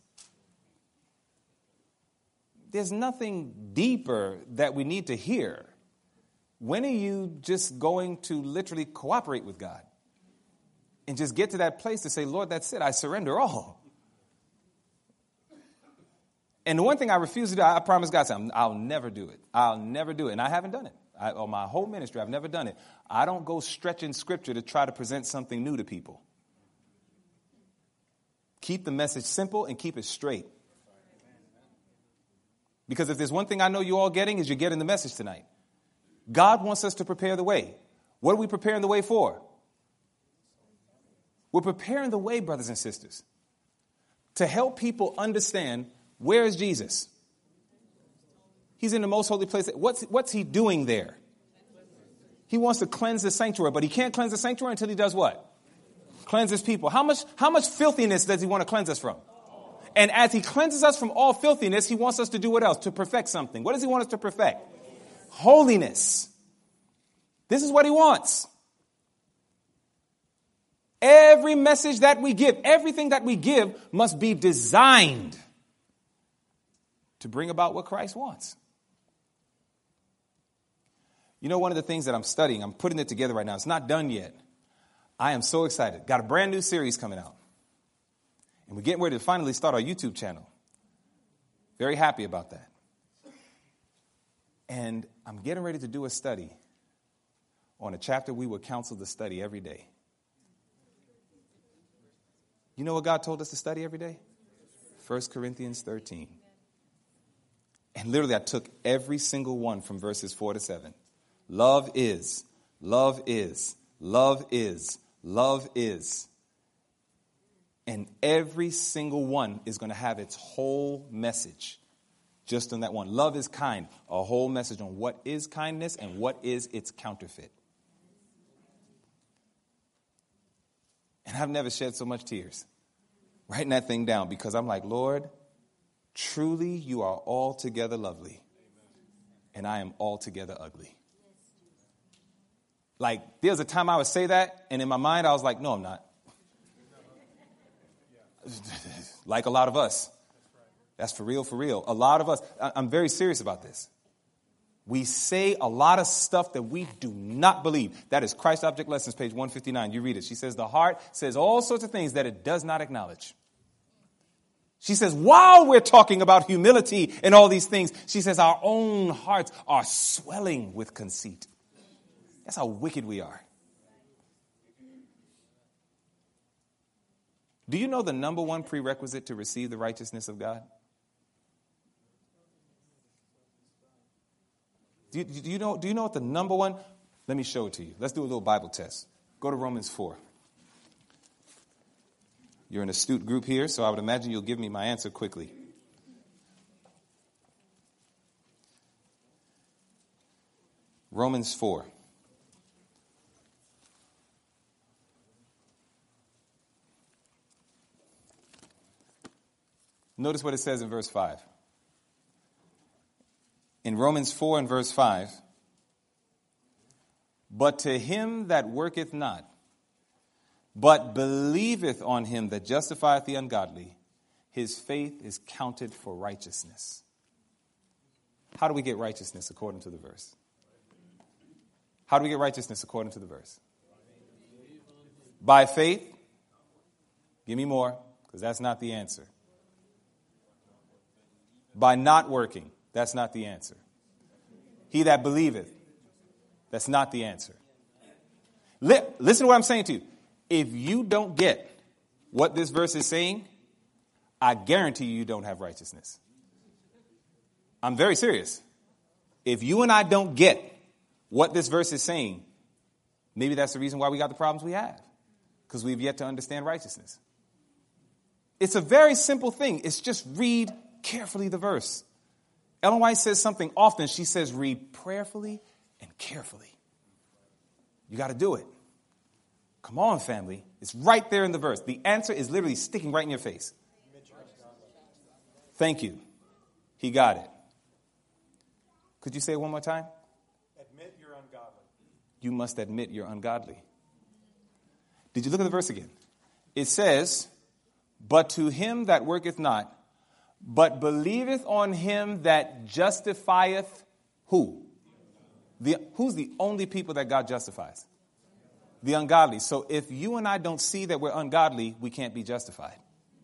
There's nothing deeper that we need to hear. When are you just going to literally cooperate with God and just get to that place to say, Lord, that's it. I surrender all. And the one thing I refuse to do, I promise God, I'll never do it. I'll never do it. And I haven't done it. I, on my whole ministry, I've never done it. I don't go stretching scripture to try to present something new to people. Keep the message simple and keep it straight. Because if there's one thing I know you all getting, is you're getting the message tonight. God wants us to prepare the way. What are we preparing the way for? We're preparing the way, brothers and sisters, to help people understand, where is Jesus? He's in the most holy place. What's, what's he doing there? He wants to cleanse the sanctuary, but he can't cleanse the sanctuary until he does what? Cleanse his people. How much, how much filthiness does he want to cleanse us from? And as he cleanses us from all filthiness, he wants us to do what else? To perfect something. What does he want us to perfect? Holiness. This is what he wants. Every message that we give, everything that we give must be designed to bring about what Christ wants. You know, one of the things that I'm studying, I'm putting it together right now. It's not done yet. I am so excited. Got a brand new series coming out. And we're getting ready to finally start our YouTube channel. Very happy about that. And I'm getting ready to do a study on a chapter we would counsel to study every day. You know what God told us to study every day? First Corinthians thirteen. And literally I took every single one from verses four to seven. Love is, love is, love is, love is. And every single one is going to have its whole message just on that one. Love is kind. A whole message on what is kindness and what is its counterfeit. And I've never shed so much tears writing that thing down, because I'm like, Lord, truly you are altogether lovely, and I am altogether ugly. Like, there was a time I would say that, and in my mind I was like, no, I'm not. Like a lot of us. That's for real, for real. A lot of us. I'm very serious about this. We say a lot of stuff that we do not believe. That is Christ Object Lessons, page one fifty-nine. You read it. She says the heart says all sorts of things that it does not acknowledge. She says while we're talking about humility and all these things, she says our own hearts are swelling with conceit. That's how wicked we are. Do you know the number one prerequisite to receive the righteousness of God? Do you, do you know, do you know what the number one? Let me show it to you. Let's do a little Bible test. Go to Romans four. You're an astute group here, so I would imagine you'll give me my answer quickly. Romans four. Notice what it says in verse five. In Romans four and verse five, but to him that worketh not, but believeth on him that justifieth the ungodly, his faith is counted for righteousness. How do we get righteousness according to the verse? How do we get righteousness according to the verse? By faith? Give me more, because that's not the answer. By not working. That's not the answer. He that believeth. That's not the answer. Listen to what I'm saying to you. If you don't get what this verse is saying, I guarantee you you don't have righteousness. I'm very serious. If you and I don't get what this verse is saying, maybe that's the reason why we got the problems we have. Because we've yet to understand righteousness. It's a very simple thing. It's just read carefully the verse. Ellen White says something often. She says, read prayerfully and carefully. You got to do it. Come on, family. It's right there in the verse. The answer is literally sticking right in your face. Thank you. He got it. Could you say it one more time? Admit you're ungodly. You must admit you're ungodly. Did you look at the verse again? It says, but to him that worketh not, but believeth on him that justifieth who? The, who's the only people that God justifies? The ungodly. So if you and I don't see that we're ungodly, we can't be justified.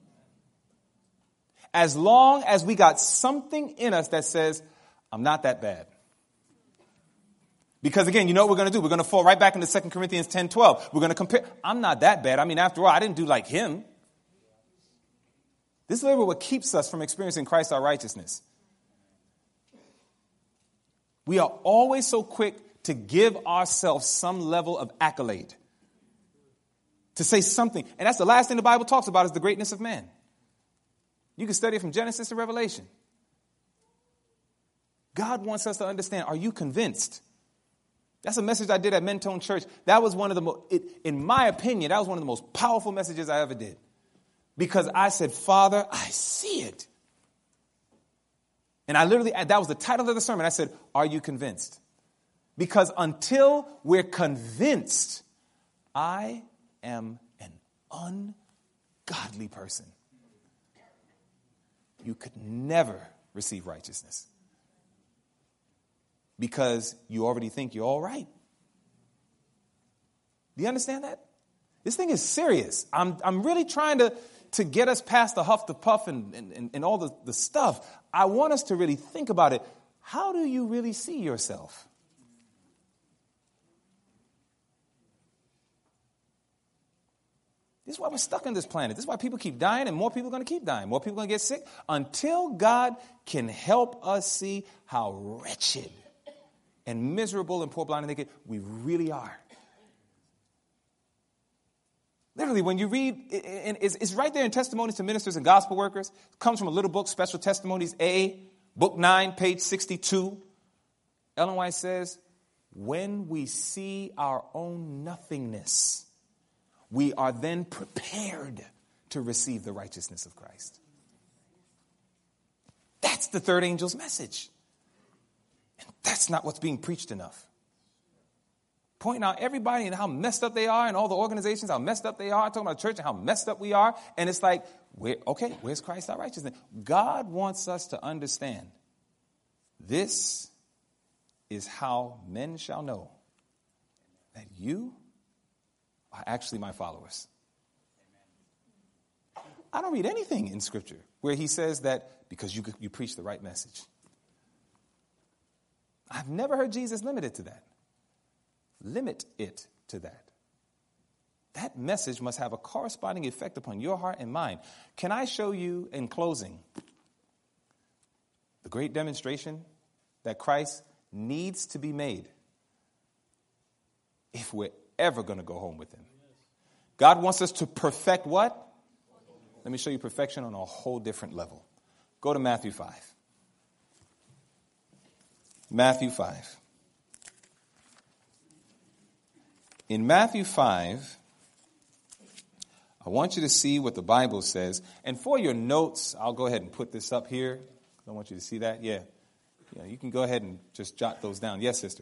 As long as we got something in us that says, I'm not that bad. Because again, you know what we're going to do? We're going to fall right back into Second Corinthians ten twelve. We're going to compare. I'm not that bad. I mean, after all, I didn't do like him. This is literally what keeps us from experiencing Christ our righteousness. We are always so quick to give ourselves some level of accolade. To say something. And that's the last thing the Bible talks about is the greatness of man. You can study it from Genesis to Revelation. God wants us to understand, are you convinced? That's a message I did at Mentone Church. That was one of the most, in my opinion, that was one of the most powerful messages I ever did. Because I said, Father, I see it. And I literally, that was the title of the sermon. I said, are you convinced? Because until we're convinced, I am an ungodly person. You could never receive righteousness. Because you already think you're all right. Do you understand that? This thing is serious. I'm I'm really trying to, to get us past the huff, the puff, and, and, and all the, the stuff. I want us to really think about it. How do you really see yourself? This is why we're stuck on this planet. This is why people keep dying and more people are going to keep dying. More people are going to get sick until God can help us see how wretched and miserable and poor, blind, and naked we really are. Literally, when you read, and it's right there in Testimonies to Ministers and Gospel Workers. It comes from a little book, Special Testimonies A, book nine, page sixty-two. Ellen White says, when we see our own nothingness, we are then prepared to receive the righteousness of Christ. That's the third angel's message. And that's not what's being preached enough. Pointing out everybody and how messed up they are and all the organizations, how messed up they are. Talking about church and how messed up we are. And it's like, where, okay, where's Christ our righteousness? God wants us to understand this is how men shall know that you are actually my followers. I don't read anything in Scripture where he says that because you, you preach the right message. I've never heard Jesus limit it to that. Limit it to that. That message must have a corresponding effect upon your heart and mind. Can I show you in closing the great demonstration that Christ needs to be made if we're ever going to go home with him? God wants us to perfect what? Let me show you perfection on a whole different level. Go to Matthew five. Matthew five. In Matthew five, I want you to see what the Bible says. And for your notes, I'll go ahead and put this up here. I want you to see that. Yeah. Yeah, you can go ahead and just jot those down. Yes, sister.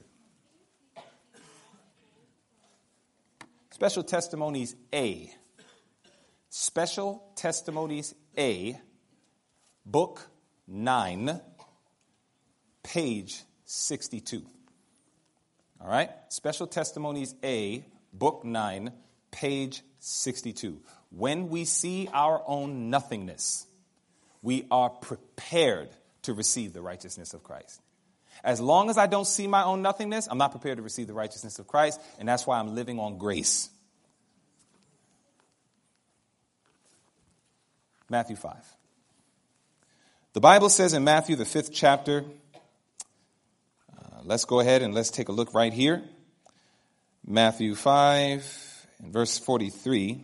Special Testimonies A. Special Testimonies A, book nine, page sixty-two. All right? Special Testimonies A, book nine, page sixty-two. When we see our own nothingness, we are prepared to receive the righteousness of Christ. As long as I don't see my own nothingness, I'm not prepared to receive the righteousness of Christ, and that's why I'm living on grace. Matthew five. The Bible says in Matthew, the fifth chapter, uh, let's go ahead and let's take a look right here. Matthew five, and verse forty-three.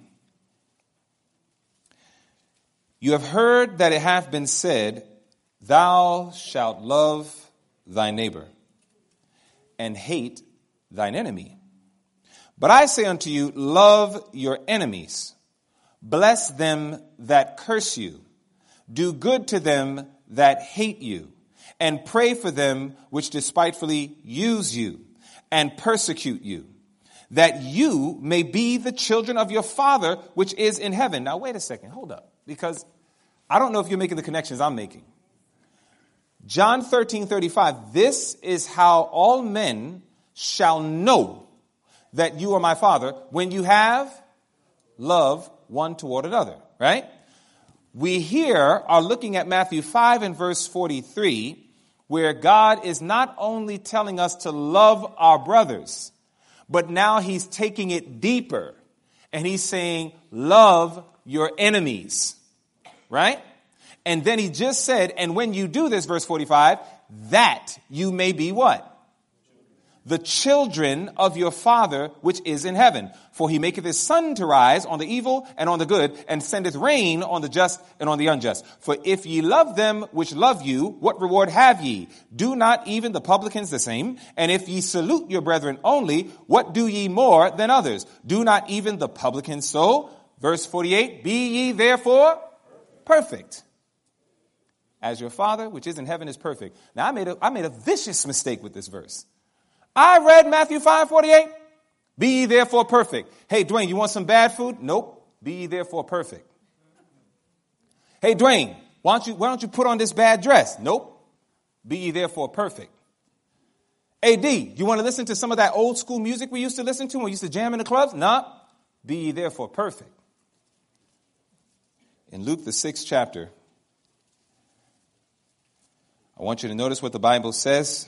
You have heard that it hath been said, thou shalt love thy neighbor and hate thine enemy. But I say unto you, love your enemies. Bless them that curse you. Do good to them that hate you. And pray for them which despitefully use you and persecute you, that you may be the children of your Father which is in heaven. Now, wait a second. Hold up. Because I don't know if you're making the connections I'm making. John thirteen thirty-five. This is how all men shall know that you are my Father, when you have love one toward another, right? We here are looking at Matthew five and verse forty-three, where God is not only telling us to love our brothers, but now he's taking it deeper. And he's saying, love your enemies, right? And then he just said, and when you do this, verse forty-five, that you may be what? the children of your Father which is in heaven. For he maketh his sun to rise on the evil and on the good, and sendeth rain on the just and on the unjust. For if ye love them which love you, what reward have ye? Do not even the publicans the same? And if ye salute your brethren only, what do ye more than others? Do not even the publicans so? Verse forty-eight, be ye therefore perfect, as your Father which is in heaven is perfect. Now I made a, I made a vicious mistake with this verse. I read Matthew five forty-eight. Be ye therefore perfect. Hey, Dwayne, you want some bad food? Nope. Be ye therefore perfect. Hey, Dwayne, why don't you, why don't you put on this bad dress? Nope. Be ye therefore perfect. Hey, D, you want to listen to some of that old school music we used to listen to when we used to jam in the clubs? Nah. Be ye therefore perfect. In Luke, the sixth chapter, I want you to notice what the Bible says.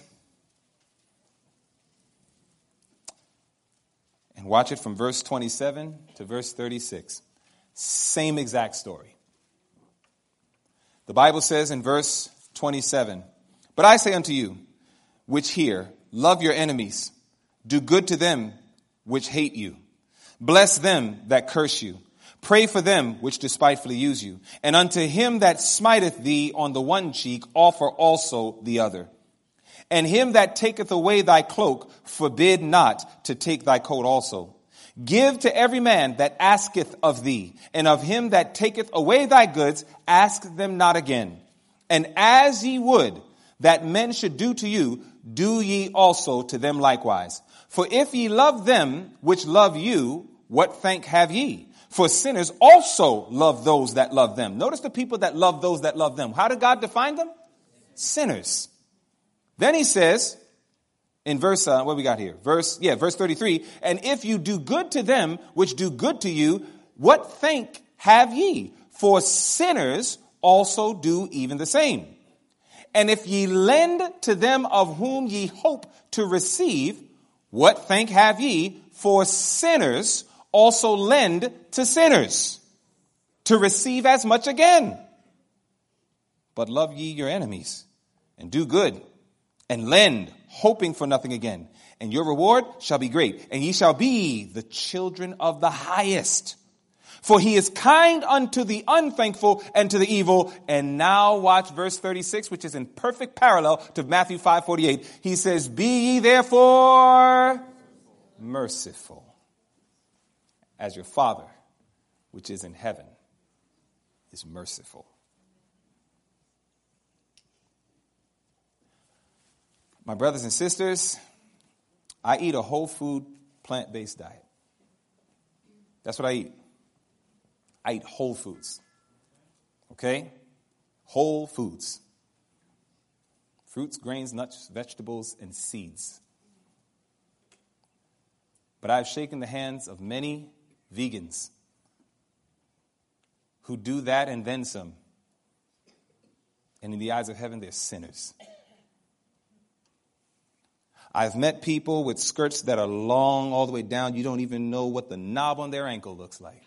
And watch it from verse twenty-seven to verse thirty-six. Same exact story. The Bible says in verse twenty-seven, but I say unto you, which hear, love your enemies, do good to them which hate you, bless them that curse you, pray for them which despitefully use you, and unto him that smiteth thee on the one cheek offer also the other. And him that taketh away thy cloak, forbid not to take thy coat also. Give to every man that asketh of thee, and of him that taketh away thy goods, ask them not again. And as ye would that men should do to you, do ye also to them likewise. For if ye love them which love you, what thank have ye? For sinners also love those that love them. Notice the people that love those that love them. How did God define them? Sinners. Then he says in verse, uh, what we got here? Verse, yeah, verse thirty-three. And if you do good to them which do good to you, what thank have ye? For sinners also do even the same. And if ye lend to them of whom ye hope to receive, what thank have ye? For sinners also lend to sinners to receive as much again. But love ye your enemies and do good and lend, hoping for nothing again. And your reward shall be great, and ye shall be the children of the highest. For he is kind unto the unthankful and to the evil. And now watch verse thirty-six, which is in perfect parallel to Matthew five forty-eight. He says, be ye therefore merciful, as your Father which is in heaven is merciful. My brothers and sisters, I eat a whole food, plant-based diet. That's what I eat. I eat whole foods. Okay? Whole foods. Fruits, grains, nuts, vegetables, and seeds. But I've shaken the hands of many vegans who do that and then some. And in the eyes of heaven, they're sinners. I've met people with skirts that are long all the way down. You don't even know what the knob on their ankle looks like.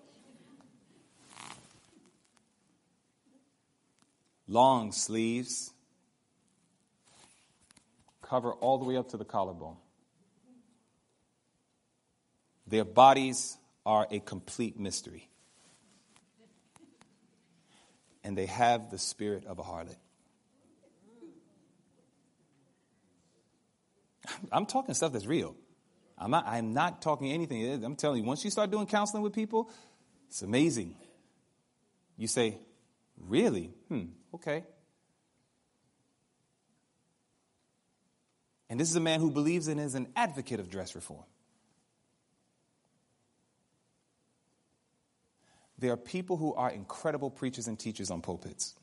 Long sleeves. Cover all the way up to the collarbone. Their bodies are a complete mystery. And they have the spirit of a harlot. I'm talking stuff that's real. I'm not, I'm not talking anything. I'm telling you, once you start doing counseling with people, it's amazing. You say, really? Hmm, okay. And this is a man who believes in is an advocate of dress reform. There are people who are incredible preachers and teachers on pulpits.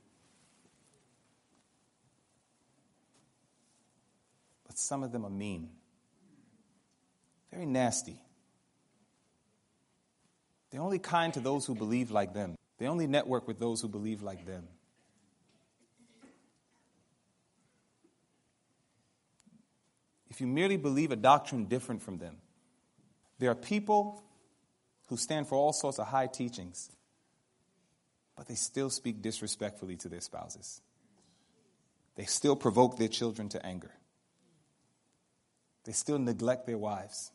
But some of them are mean. Very nasty. They're only kind to those who believe like them. They only network with those who believe like them. If you merely believe a doctrine different from them, there are people who stand for all sorts of high teachings, but they still speak disrespectfully to their spouses. They still provoke their children to anger. They still neglect their wives.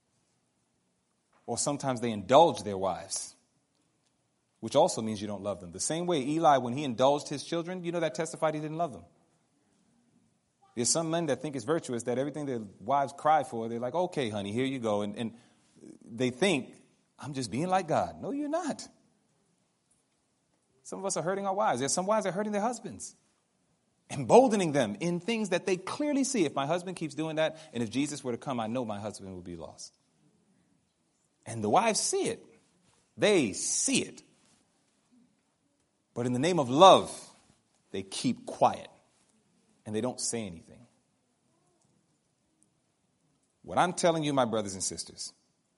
Or sometimes they indulge their wives, which also means you don't love them. The same way Eli, when he indulged his children, you know that testified he didn't love them. There's some men that think it's virtuous that everything their wives cry for, they're like, okay, honey, here you go. And, and they think, I'm just being like God. No, you're not. Some of us are hurting our wives. There's some wives that are hurting their husbands, emboldening them in things that they clearly see. If my husband keeps doing that, and if Jesus were to come, I know my husband will be lost. And the wives see it. They see it. But in the name of love, they keep quiet and they don't say anything. What I'm telling you, my brothers and sisters,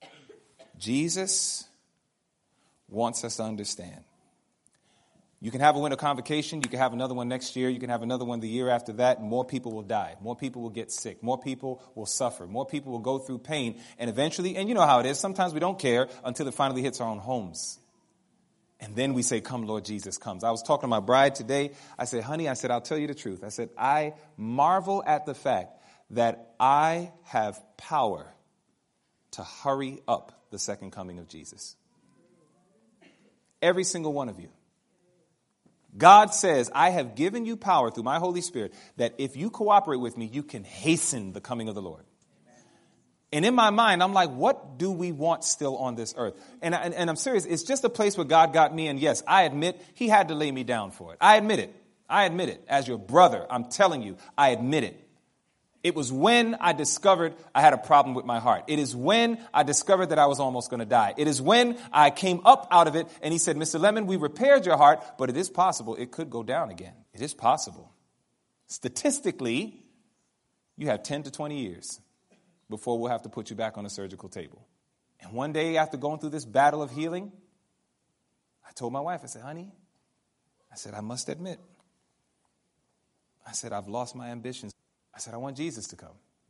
Jesus wants us to understand. You can have a winter convocation. You can have another one next year. You can have another one the year after that. And more people will die. More people will get sick. More people will suffer. More people will go through pain. And eventually, and you know how it is, sometimes we don't care until it finally hits our own homes. And then we say, come, Lord Jesus, comes. I was talking to my bride today. I said, honey, I said, I'll tell you the truth. I said, I marvel at the fact that I have power to hurry up the second coming of Jesus. Every single one of you. God says, I have given you power through my Holy Spirit that if you cooperate with me, you can hasten the coming of the Lord. And in my mind, I'm like, what do we want still on this earth? And, and, and I'm serious. It's just a place where God got me. And yes, I admit he had to lay me down for it. I admit it. I admit it. As your brother, I'm telling you, I admit it. It was when I discovered I had a problem with my heart. It is when I discovered that I was almost going to die. It is when I came up out of it and he said, Mister Lemon, we repaired your heart, but it is possible it could go down again. It is possible. Statistically, you have ten to twenty years before we'll have to put you back on a surgical table. And one day after going through this battle of healing, I told my wife, I said, honey, I said, I must admit, I said, I've lost my ambitions. I said, I want Jesus to come.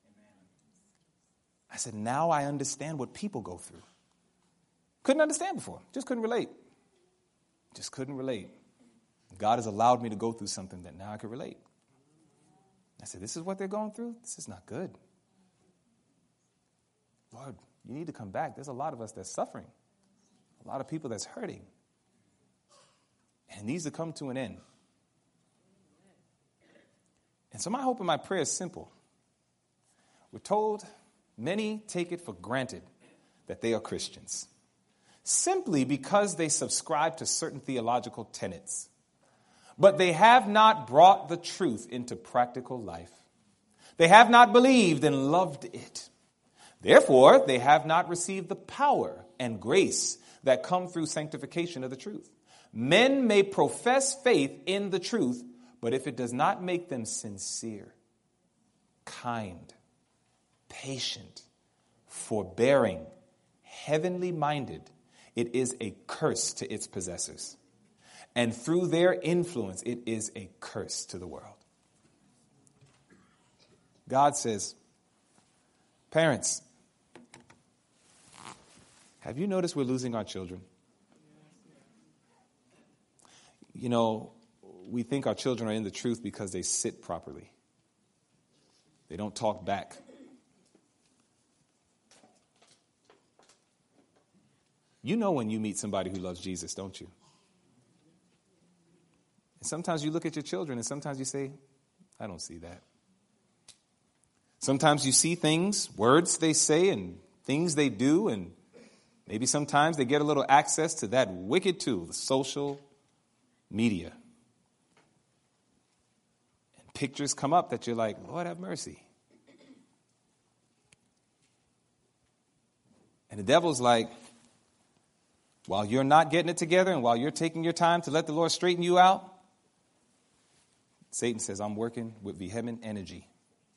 I said, now I understand what people go through. Couldn't understand before. Just couldn't relate. Just couldn't relate. God has allowed me to go through something that now I can relate. I said, this is what they're going through? This is not good. Lord, you need to come back. There's a lot of us that's suffering. A lot of people that's hurting. And it needs to come to an end. And so my hope and my prayer is simple. We're told many take it for granted that they are Christians, simply because they subscribe to certain theological tenets. But they have not brought the truth into practical life. They have not believed and loved it. Therefore, they have not received the power and grace that come through sanctification of the truth. Men may profess faith in the truth, but if it does not make them sincere, kind, patient, forbearing, heavenly minded, it is a curse to its possessors. And through their influence, it is a curse to the world. God says, parents, have you noticed we're losing our children? You know, we think our children are in the truth because they sit properly. They don't talk back. You know when you meet somebody who loves Jesus, don't you? And sometimes you look at your children and sometimes you say, I don't see that. Sometimes you see things, words they say and things they do, and maybe sometimes they get a little access to that wicked tool, the social media. And pictures come up that you're like, Lord have mercy. And the devil's like, while you're not getting it together and while you're taking your time to let the Lord straighten you out, Satan says, I'm working with vehement energy.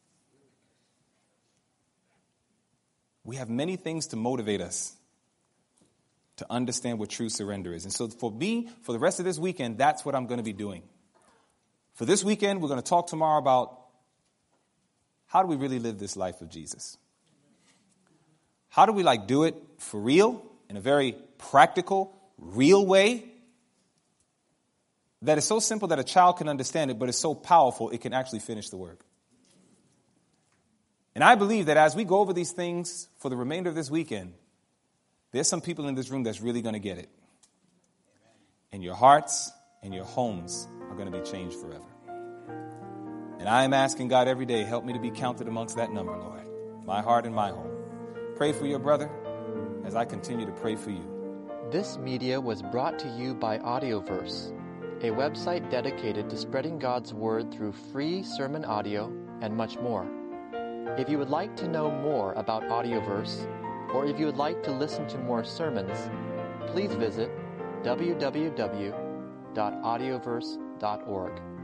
We have many things to motivate us to understand what true surrender is. And so for me, for the rest of this weekend, that's what I'm going to be doing. For this weekend, we're going to talk tomorrow about how do we really live this life of Jesus? How do we like do it for real, in a very practical, real way that is so simple that a child can understand it, but it's so powerful it can actually finish the work. And I believe that as we go over these things for the remainder of this weekend, there's some people in this room that's really going to get it. And your hearts and your homes are going to be changed forever. And I am asking God every day, help me to be counted amongst that number, Lord. My heart and my home. Pray for your brother as I continue to pray for you. This media was brought to you by Audioverse, a website dedicated to spreading God's Word through free sermon audio and much more. If you would like to know more about Audioverse, or if you would like to listen to more sermons, please visit w w w dot audioverse dot org.